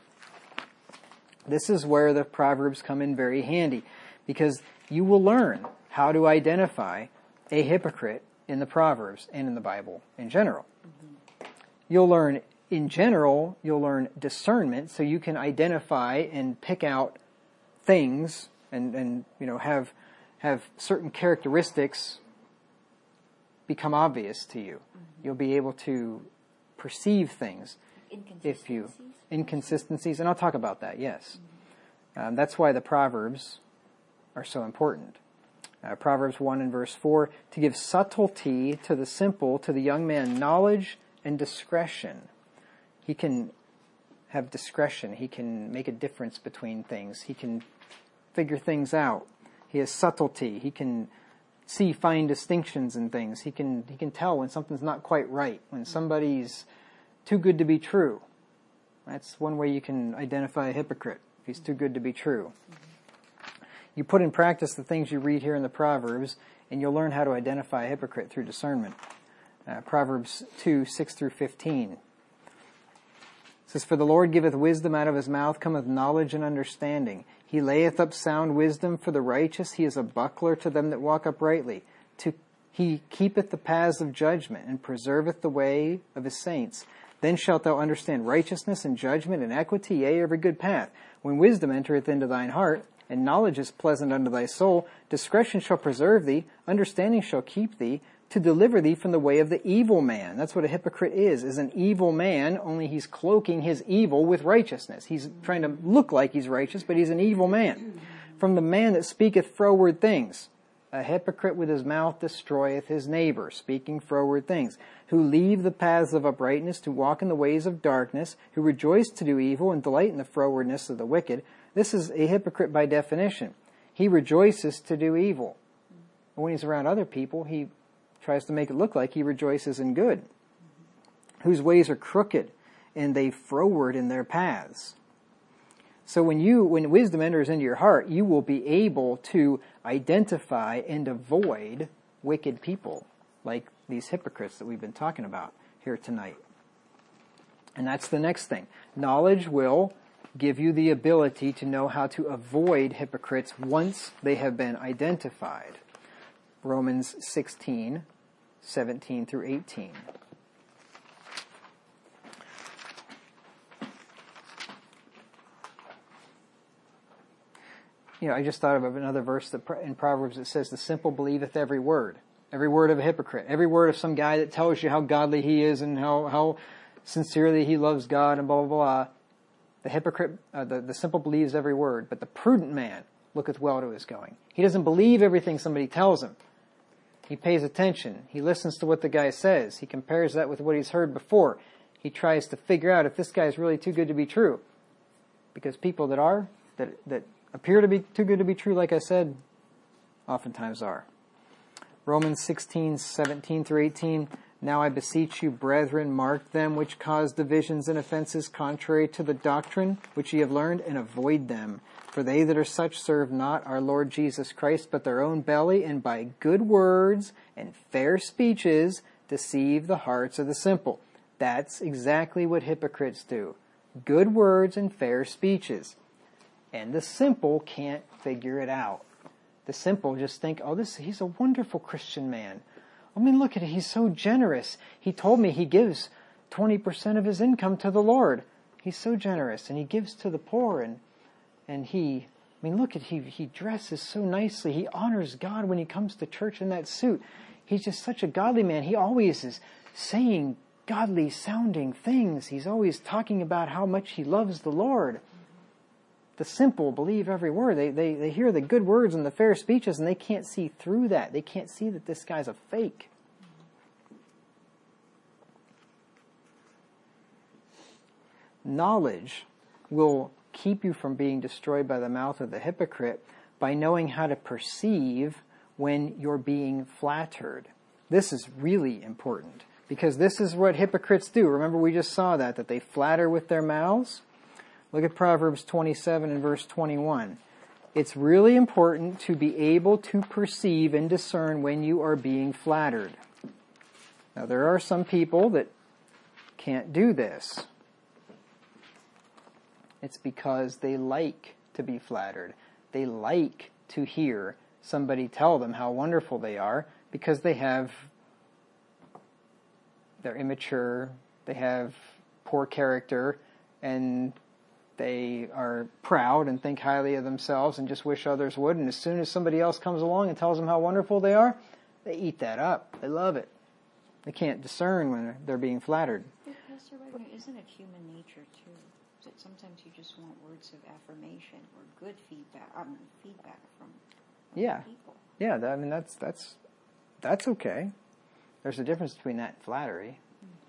This is where the Proverbs come in very handy, because you will learn how to identify a hypocrite in the Proverbs and in the Bible in general. Mm-hmm. You'll learn, in general, you'll learn discernment, so you can identify and pick out things and, and you know, have have certain characteristics become obvious to you. Mm-hmm. You'll be able to perceive things if you inconsistencies, and I'll talk about that. Yes, mm-hmm. um, that's why the Proverbs are so important. Uh, Proverbs one and verse four: to give subtlety to the simple, to the young man knowledge and discretion. He can have discretion. He can make a difference between things. He can figure things out. He has subtlety. He can see fine distinctions in things. He can he can tell when something's not quite right, when somebody's too good to be true. That's one way you can identify a hypocrite, if he's too good to be true. You put in practice the things you read here in the Proverbs, and you'll learn how to identify a hypocrite through discernment. Uh, Proverbs two, six through fifteen. It says, for the Lord giveth wisdom, out of his mouth cometh knowledge and understanding. He layeth up sound wisdom for the righteous. He is a buckler to them that walk uprightly. To, he keepeth the paths of judgment, and preserveth the way of his saints. Then shalt thou understand righteousness and judgment and equity, yea, every good path. When wisdom entereth into thine heart, and knowledge is pleasant unto thy soul, discretion shall preserve thee, understanding shall keep thee, to deliver thee from the way of the evil man. That's what a hypocrite is, is an evil man, only he's cloaking his evil with righteousness. He's trying to look like he's righteous, but he's an evil man. From the man that speaketh froward things. A hypocrite with his mouth destroyeth his neighbor, speaking froward things. Who leave the paths of uprightness to walk in the ways of darkness, who rejoice to do evil and delight in the frowardness of the wicked. This is a hypocrite by definition. He rejoices to do evil. But when he's around other people, he tries to make it look like he rejoices in good. Whose ways are crooked, and they froward in their paths. So when you, when wisdom enters into your heart, you will be able to identify and avoid wicked people, like these hypocrites that we've been talking about here tonight. And that's the next thing. Knowledge will give you the ability to know how to avoid hypocrites once they have been identified. Romans sixteen, seventeen through eighteen. you know, I just thought of another verse that in Proverbs that says, the simple believeth every word. Every word of a hypocrite. Every word of some guy that tells you how godly he is and how, how sincerely he loves God and blah, blah, blah. The hypocrite, uh, the, the simple believes every word, but the prudent man looketh well to his going. He doesn't believe everything somebody tells him. He pays attention. He listens to what the guy says. He compares that with what he's heard before. He tries to figure out if this guy is really too good to be true. Because people that are, that, that appear to be too good to be true, like I said, oftentimes are. Romans sixteen, seventeen through eighteen. Now I beseech you, brethren, mark them which cause divisions and offenses contrary to the doctrine which ye have learned, and avoid them. For they that are such serve not our Lord Jesus Christ, but their own belly, and by good words and fair speeches deceive the hearts of the simple. That's exactly what hypocrites do. Good words and fair speeches. And the simple can't figure it out. The simple just think, oh, this he's a wonderful Christian man. I mean, look at it. He's so generous. He told me he gives twenty percent of his income to the Lord. He's so generous, and he gives to the poor, and and he, I mean, look at he he dresses so nicely. He honors God when he comes to church in that suit. He's just such a godly man. He always is saying godly sounding things. He's always talking about how much he loves the Lord. The simple believe every word. They, they, they hear the good words and the fair speeches, and they can't see through that. They can't see that this guy's a fake. Knowledge will keep you from being destroyed by the mouth of the hypocrite by knowing how to perceive when you're being flattered. This is really important, because this is what hypocrites do. Remember, we just saw that, that they flatter with their mouths. Look at Proverbs twenty-seven and verse twenty-one. It's really important to be able to perceive and discern when you are being flattered. Now, there are some people that can't do this. It's because they like to be flattered. They like to hear somebody tell them how wonderful they are, because they have, they're immature, they have poor character, and they are proud and think highly of themselves and just wish others would. And as soon as somebody else comes along and tells them how wonderful they are, they eat that up. They love it. They can't discern when they're being flattered. But Pastor Wagner, isn't it human nature too? That sometimes you just want words of affirmation or good feedback. I mean, feedback from yeah. people. Yeah, I mean that's that's that's okay. There's a difference between that and flattery.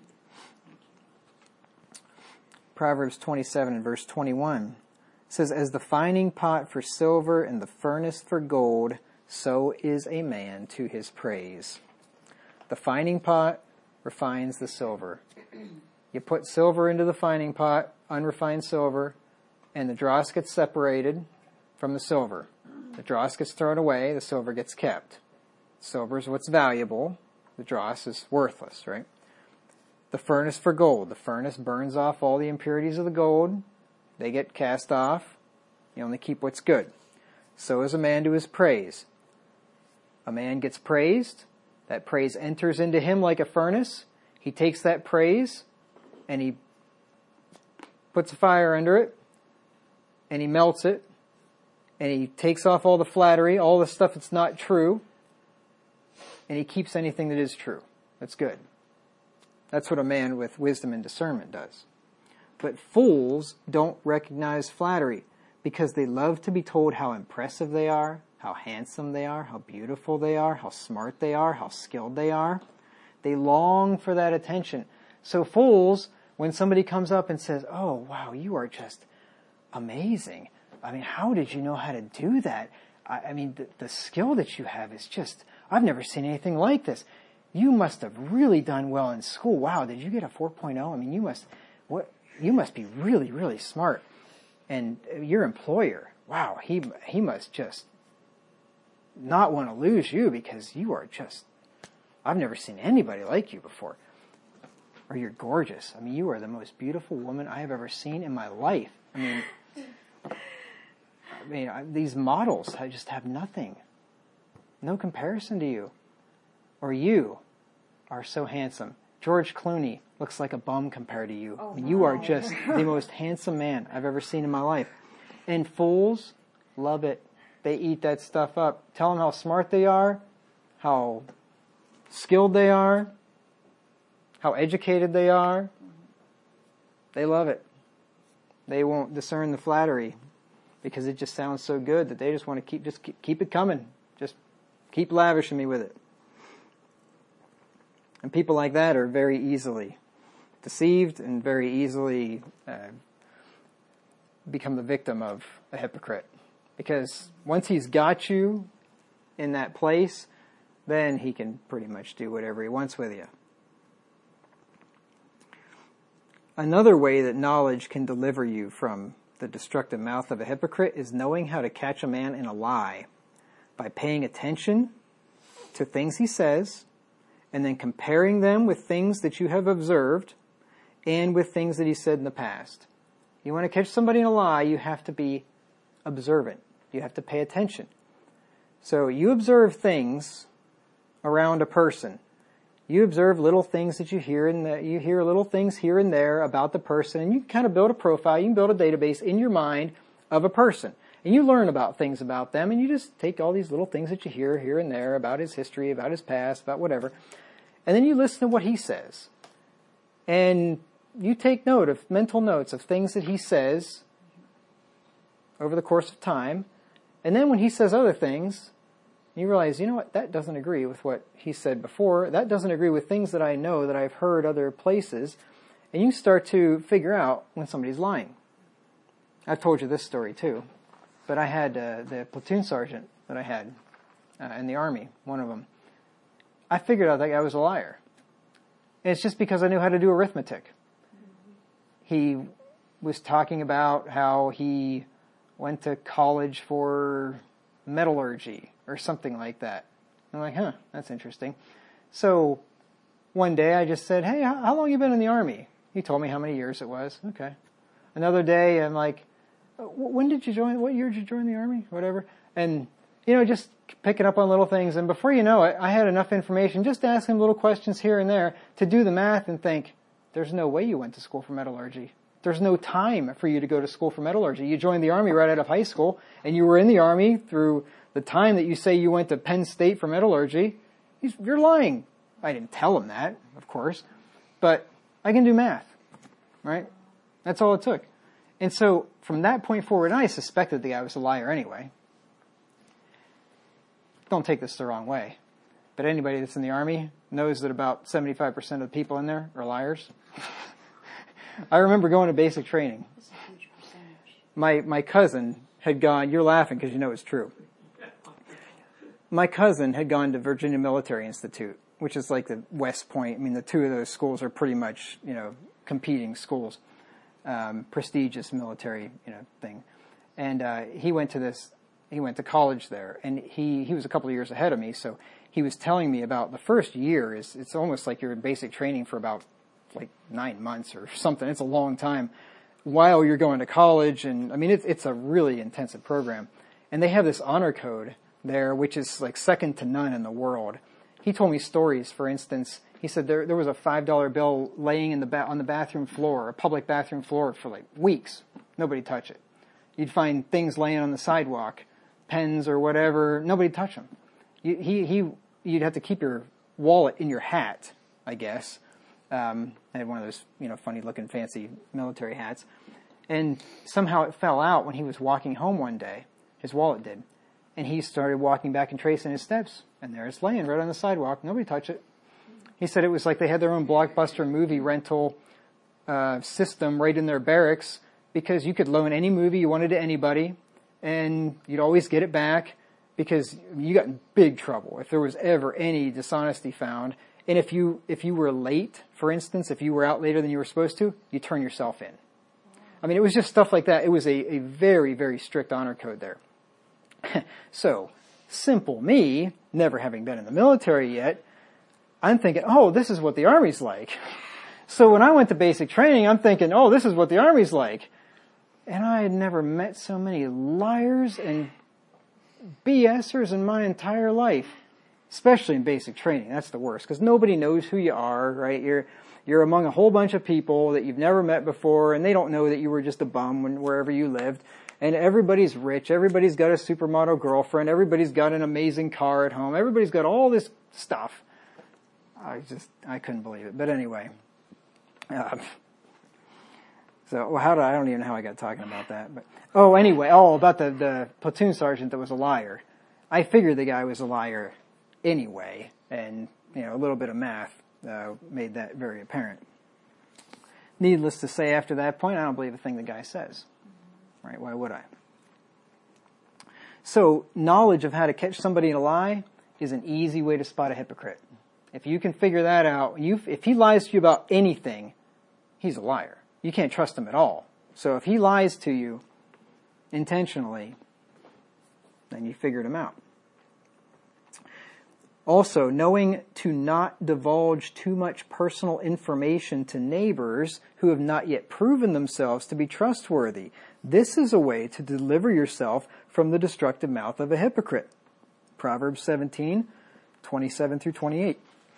Proverbs twenty-seven and verse twenty-one says, as the fining pot for silver and the furnace for gold, so is a man to his praise. The fining pot refines the silver. You put silver into the fining pot, unrefined silver, and the dross gets separated from the silver. The dross gets thrown away, the silver gets kept. Silver is what's valuable. The dross is worthless, right? The furnace for gold. The furnace burns off all the impurities of the gold. They get cast off. You only keep what's good. So is a man to his praise. A man gets praised. That praise enters into him like a furnace. He takes that praise and he puts a fire under it and he melts it and he takes off all the flattery, all the stuff that's not true, and he keeps anything that is true. That's good. That's what a man with wisdom and discernment does. But fools don't recognize flattery because they love to be told how impressive they are, how handsome they are, how beautiful they are, how smart they are, how skilled they are. They long for that attention. So fools, when somebody comes up and says, oh, wow, you are just amazing. I mean, how did you know how to do that? I, I mean, the, the skill that you have is just, I've never seen anything like this. You must have really done well in school. Wow, did you get a four point oh? I mean, you must, what, you must be really, really smart. And your employer, wow, he he must just not want to lose you because you are just, I've never seen anybody like you before. Or you're gorgeous. I mean, you are the most beautiful woman I have ever seen in my life. I mean, I mean, I, these models, I just have nothing. No comparison to you. Or you are so handsome. George Clooney looks like a bum compared to you. Oh, I mean, you are just the most handsome man I've ever seen in my life. And fools love it. they eat that stuff up. Tell them how smart they are, how skilled they are, how educated they are. They love it. They won't discern the flattery because it just sounds so good that they just want to keep just keep, keep it coming. Just keep lavishing me with it. And people like that are very easily deceived and very easily uh, become the victim of a hypocrite. Because once he's got you in that place, then he can pretty much do whatever he wants with you. Another way that knowledge can deliver you from the destructive mouth of a hypocrite is knowing how to catch a man in a lie by paying attention to things he says and then comparing them with things that you have observed and with things that he said in the past. You want to catch somebody in a lie, you have to be observant. You have to pay attention. So you observe things around a person. You observe little things that you hear, and you hear little things here and there about the person, and you kind of build a profile, you can build a database in your mind of a person. And you learn about things about them, and you just take all these little things that you hear here and there about his history, about his past, about whatever. And then you listen to what he says. And you take note of, mental notes of things that he says over the course of time. And then when he says other things, you realize, you know what, that doesn't agree with what he said before. That doesn't agree with things that I know that I've heard other places. And you start to figure out when somebody's lying. I've told you this story too. But I had uh, the platoon sergeant that I had uh, in the Army, one of them. I figured out that guy was a liar. And it's just because I knew how to do arithmetic. He was talking about how he went to college for metallurgy or something like that. I'm like, huh, that's interesting. So one day I just said, hey, how, how long have you been in the Army? He told me how many years it was. Okay. Another day I'm like, when did you join? What year did you join the Army? Whatever. And, you know, just picking up on little things. And before you know it, I had enough information just to ask him little questions here and there to do the math and think, there's no way you went to school for metallurgy. There's no time for you to go to school for metallurgy. You joined the Army right out of high school, and you were in the Army through the time that you say you went to Penn State for metallurgy. You're lying. I didn't tell him that, of course, but I can do math, right? That's all it took. And so from that point forward, I suspected the guy was a liar anyway. Don't take this the wrong way, but anybody that's in the Army knows that about seventy-five percent of the people in there are liars. I remember going to basic training. That's a huge percentage. My my cousin had gone, you're laughing because you know it's true. My cousin had gone to Virginia Military Institute, which is like the West Point. I mean, the two of those schools are pretty much, you know, competing schools. Um, prestigious military, you know, thing. And uh, he went to this, he went to college there. And he, he was a couple of years ahead of me, so he was telling me about the first year is, it's almost like you're in basic training for about like nine months or something. It's a long time while you're going to college. And I mean, it's, it's a really intensive program. And they have this honor code there, which is like second to none in the world. He told me stories, for instance, he said there there was a five dollar bill laying in the ba- on the bathroom floor, a public bathroom floor for like weeks. Nobody touched it. You'd find things laying on the sidewalk, pens or whatever. Nobody touched them. You, he, he, you'd have to keep your wallet in your hat, I guess. Um, I had one of those, you know, funny looking fancy military hats. And somehow it fell out when he was walking home one day. His wallet did. And he started walking back and tracing his steps. And there it's laying right on the sidewalk. Nobody touched it. He said it was like they had their own Blockbuster movie rental uh, system right in their barracks, because you could loan any movie you wanted to anybody, and you'd always get it back, because you got in big trouble if there was ever any dishonesty found. And if you if you were late, for instance, if you were out later than you were supposed to, you turn yourself in. I mean, it was just stuff like that. It was a, a very, very strict honor code there. So, simple me, never having been in the military yet, I'm thinking, oh, this is what the Army's like. So when I went to basic training, I'm thinking, oh, this is what the Army's like. And I had never met so many liars and BSers in my entire life, especially in basic training. That's the worst, because nobody knows who you are, right? You're you're among a whole bunch of people that you've never met before, and they don't know that you were just a bum when, wherever you lived. and everybody's rich, everybody's got a supermodel girlfriend, everybody's got an amazing car at home, everybody's got all this stuff. I just, I couldn't believe it. But anyway. Uh, so, well, how did I, I don't even know how I got talking about that. But oh, anyway, oh, about the, the platoon sergeant that was a liar. I figured the guy was a liar anyway, and, you know, a little bit of math uh, made that very apparent. Needless to say, after that point, I don't believe a thing the guy says. Right? Why would I? So, knowledge of how to catch somebody in a lie is an easy way to spot a hypocrite. If you can figure that out, you, if he lies to you about anything, he's a liar. You can't trust him at all. So if he lies to you intentionally, then you figured him out. Also, knowing to not divulge too much personal information to neighbors who have not yet proven themselves to be trustworthy. This is a way to deliver yourself from the destructive mouth of a hypocrite. Proverbs seventeen, twenty-seven through twenty-eight.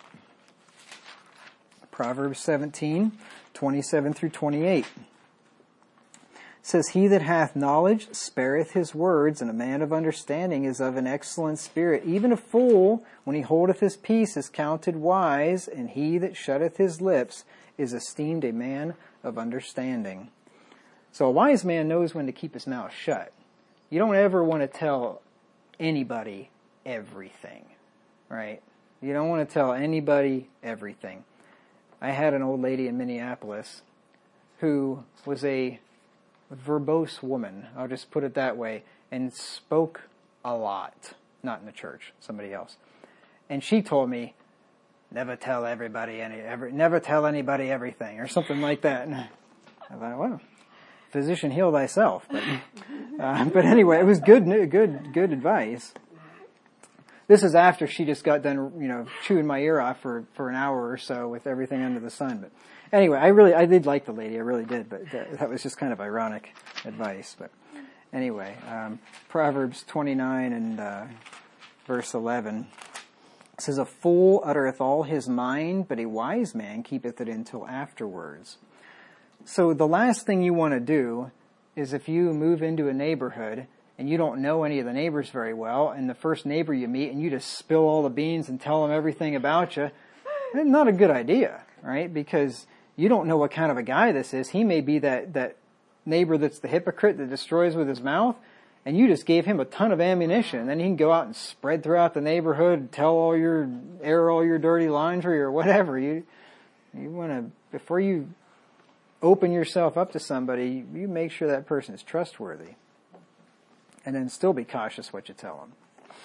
Proverbs seventeen, twenty-seven through twenty-eight. It says, he that hath knowledge spareth his words, and a man of understanding is of an excellent spirit. Even a fool, when he holdeth his peace, is counted wise, and he that shutteth his lips is esteemed a man of understanding. So a wise man knows when to keep his mouth shut. You don't ever want to tell anybody everything, right? You don't want to tell anybody everything. I had an old lady in Minneapolis who was a verbose woman, I'll just put it that way, and spoke a lot. Not in the church, somebody else. And she told me, never tell everybody any, ever, never tell anybody everything, or something like that. And I thought, well, physician, heal thyself. But, uh, but anyway, it was good, good, good advice. This is after she just got done, you know, chewing my ear off for, for an hour or so with everything under the sun. But anyway, I really, I did like the lady, I really did, but that, that was just kind of ironic advice. But anyway, um, Proverbs twenty-nine and uh, verse eleven says, a fool uttereth all his mind, but a wise man keepeth it until afterwards. So the last thing you want to do is if you move into a neighborhood and you don't know any of the neighbors very well, and the first neighbor you meet, and you just spill all the beans and tell them everything about you, that's not a good idea, right? Because you don't know what kind of a guy this is. He may be that, that neighbor that's the hypocrite that destroys with his mouth, and you just gave him a ton of ammunition, and then he can go out and spread throughout the neighborhood, and tell all your, air all your dirty laundry or whatever. You, you want to, before you open yourself up to somebody, you make sure that person is trustworthy. And then still be cautious what you tell them.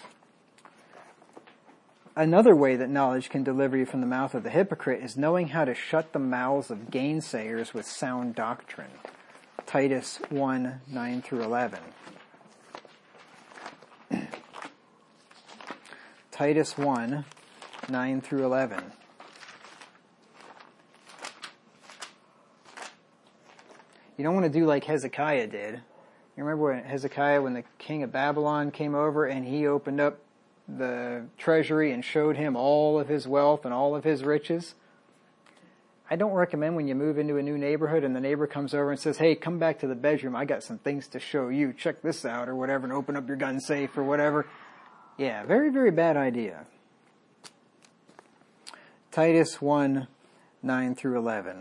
Another way that knowledge can deliver you from the mouth of the hypocrite is knowing how to shut the mouths of gainsayers with sound doctrine. Titus one, nine through eleven. Titus one, nine through eleven. You don't want to do like Hezekiah did. You remember when Hezekiah, when the king of Babylon came over and he opened up the treasury and showed him all of his wealth and all of his riches? I don't recommend when you move into a new neighborhood and the neighbor comes over and says, hey, come back to the bedroom. I got some things to show you. Check this out or whatever, and open up your gun safe or whatever. Yeah, very, very bad idea. Titus one, nine through eleven.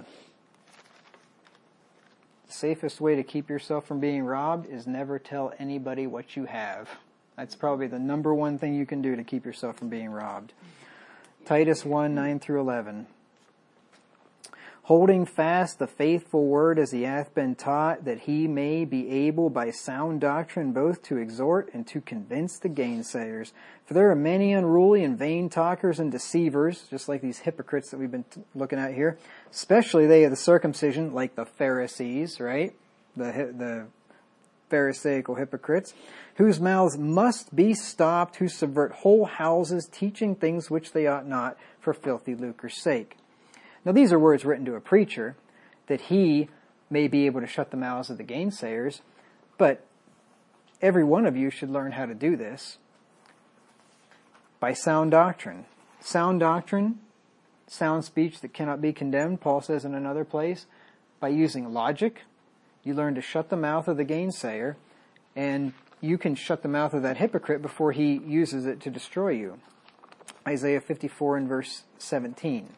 The safest way to keep yourself from being robbed is never tell anybody what you have. That's probably the number one thing you can do to keep yourself from being robbed. Titus one, nine through eleven. Holding fast the faithful word as he hath been taught, that he may be able by sound doctrine both to exhort and to convince the gainsayers. For there are many unruly and vain talkers and deceivers, just like these hypocrites that we've been t- looking at here, especially they of the circumcision, like the Pharisees, right? The, the Pharisaical hypocrites, whose mouths must be stopped, who subvert whole houses, teaching things which they ought not, for filthy lucre's sake. Now these are words written to a preacher, that he may be able to shut the mouths of the gainsayers, but every one of you should learn how to do this by sound doctrine. Sound doctrine, sound speech that cannot be condemned, Paul says in another place, by using logic. You learn to shut the mouth of the gainsayer, and you can shut the mouth of that hypocrite before he uses it to destroy you. Isaiah fifty-four and verse seventeen.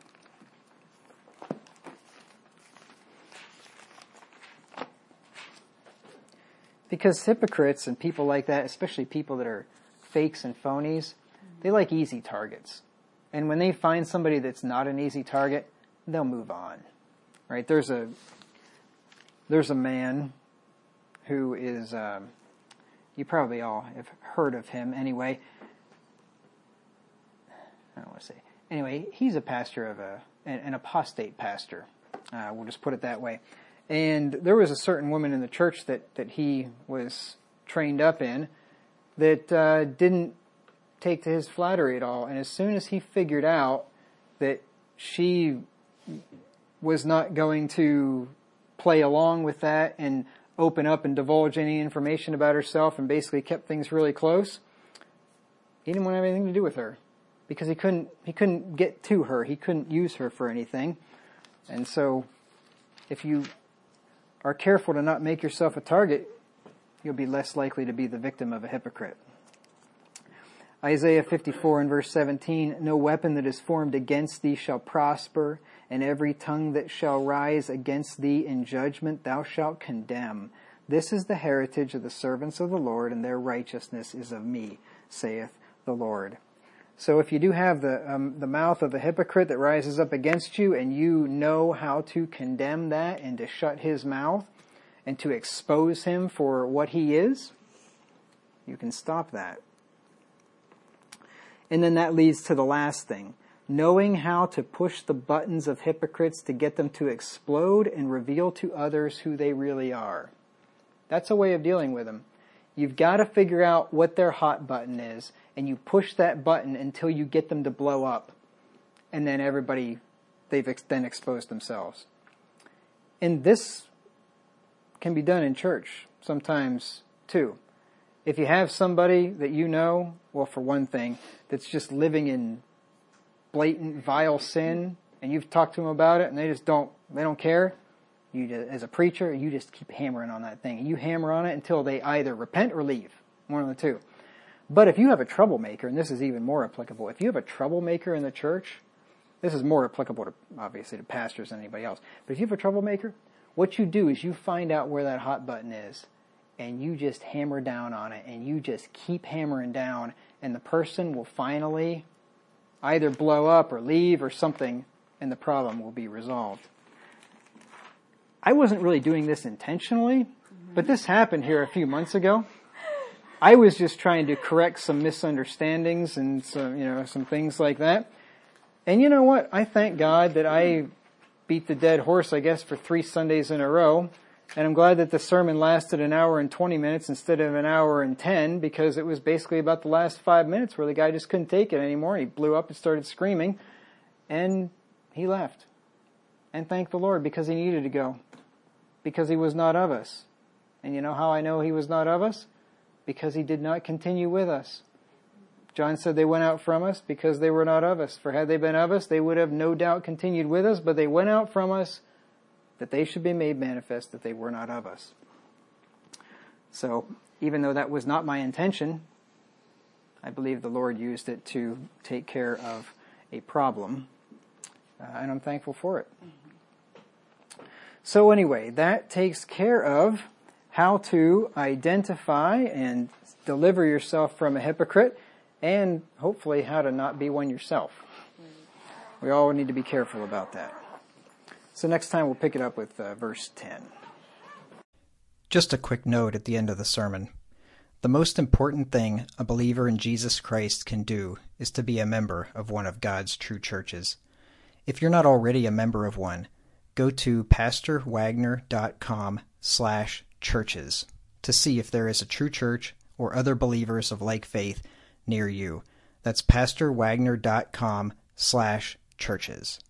Because hypocrites and people like that, especially people that are fakes and phonies, they like easy targets. And when they find somebody that's not an easy target, they'll move on. Right? There's a there's a man who is, um, you probably all have heard of him anyway. I don't want to say. Anyway, he's a pastor of a, an, an apostate pastor. Uh, we'll just put it that way. And there was a certain woman in the church that, that he was trained up in that uh, didn't take to his flattery at all. And as soon as he figured out that she was not going to play along with that and open up and divulge any information about herself and basically kept things really close, he didn't want to have anything to do with her because he couldn't, he couldn't get to her. He couldn't use her for anything. And so if you are careful to not make yourself a target, you'll be less likely to be the victim of a hypocrite. Isaiah fifty-four and verse seventeen, no weapon that is formed against thee shall prosper, and every tongue that shall rise against thee in judgment thou shalt condemn. This is the heritage of the servants of the Lord, and their righteousness is of me, saith the Lord. So if you do have the um, the mouth of a hypocrite that rises up against you, and you know how to condemn that and to shut his mouth and to expose him for what he is, you can stop that. And then that leads to the last thing. Knowing how to push the buttons of hypocrites to get them to explode and reveal to others who they really are. That's a way of dealing with them. You've got to figure out what their hot button is, and you push that button until you get them to blow up. And then everybody, they've ex- then exposed themselves. And this can be done in church sometimes too. If you have somebody that you know, well, for one thing, that's just living in blatant, vile sin, and you've talked to them about it, and they just don't, they don't care, you just, as a preacher, you just keep hammering on that thing. And you hammer on it until they either repent or leave. One of the two. But if you have a troublemaker, and this is even more applicable, if you have a troublemaker in the church, this is more applicable to, obviously, to pastors than anybody else, but if you have a troublemaker, what you do is you find out where that hot button is, and you just hammer down on it, and you just keep hammering down, and the person will finally either blow up or leave or something, and the problem will be resolved. I wasn't really doing this intentionally, but this happened here a few months ago. I was just trying to correct some misunderstandings and some, you know, some things like that. And you know what? I thank God that I beat the dead horse, I guess, for three Sundays in a row. And I'm glad that the sermon lasted an hour and twenty minutes instead of an hour and ten, because it was basically about the last five minutes where the guy just couldn't take it anymore. He blew up and started screaming, and he left. And thank the Lord, because he needed to go, because he was not of us. And you know how I know he was not of us? Because he did not continue with us. John said they went out from us because they were not of us. For had they been of us, they would have no doubt continued with us, but they went out from us that they should be made manifest that they were not of us. So, even though that was not my intention, I believe the Lord used it to take care of a problem, uh, and I'm thankful for it. So anyway, that takes care of how to identify and deliver yourself from a hypocrite, and hopefully how to not be one yourself. We all need to be careful about that. So next time we'll pick it up with uh, verse ten. Just a quick note at the end of the sermon. The most important thing a believer in Jesus Christ can do is to be a member of one of God's true churches. If you're not already a member of one, go to pastorwagner.com slash churches to see if there is a true church or other believers of like faith near you. That's pastorwagner.com slash churches.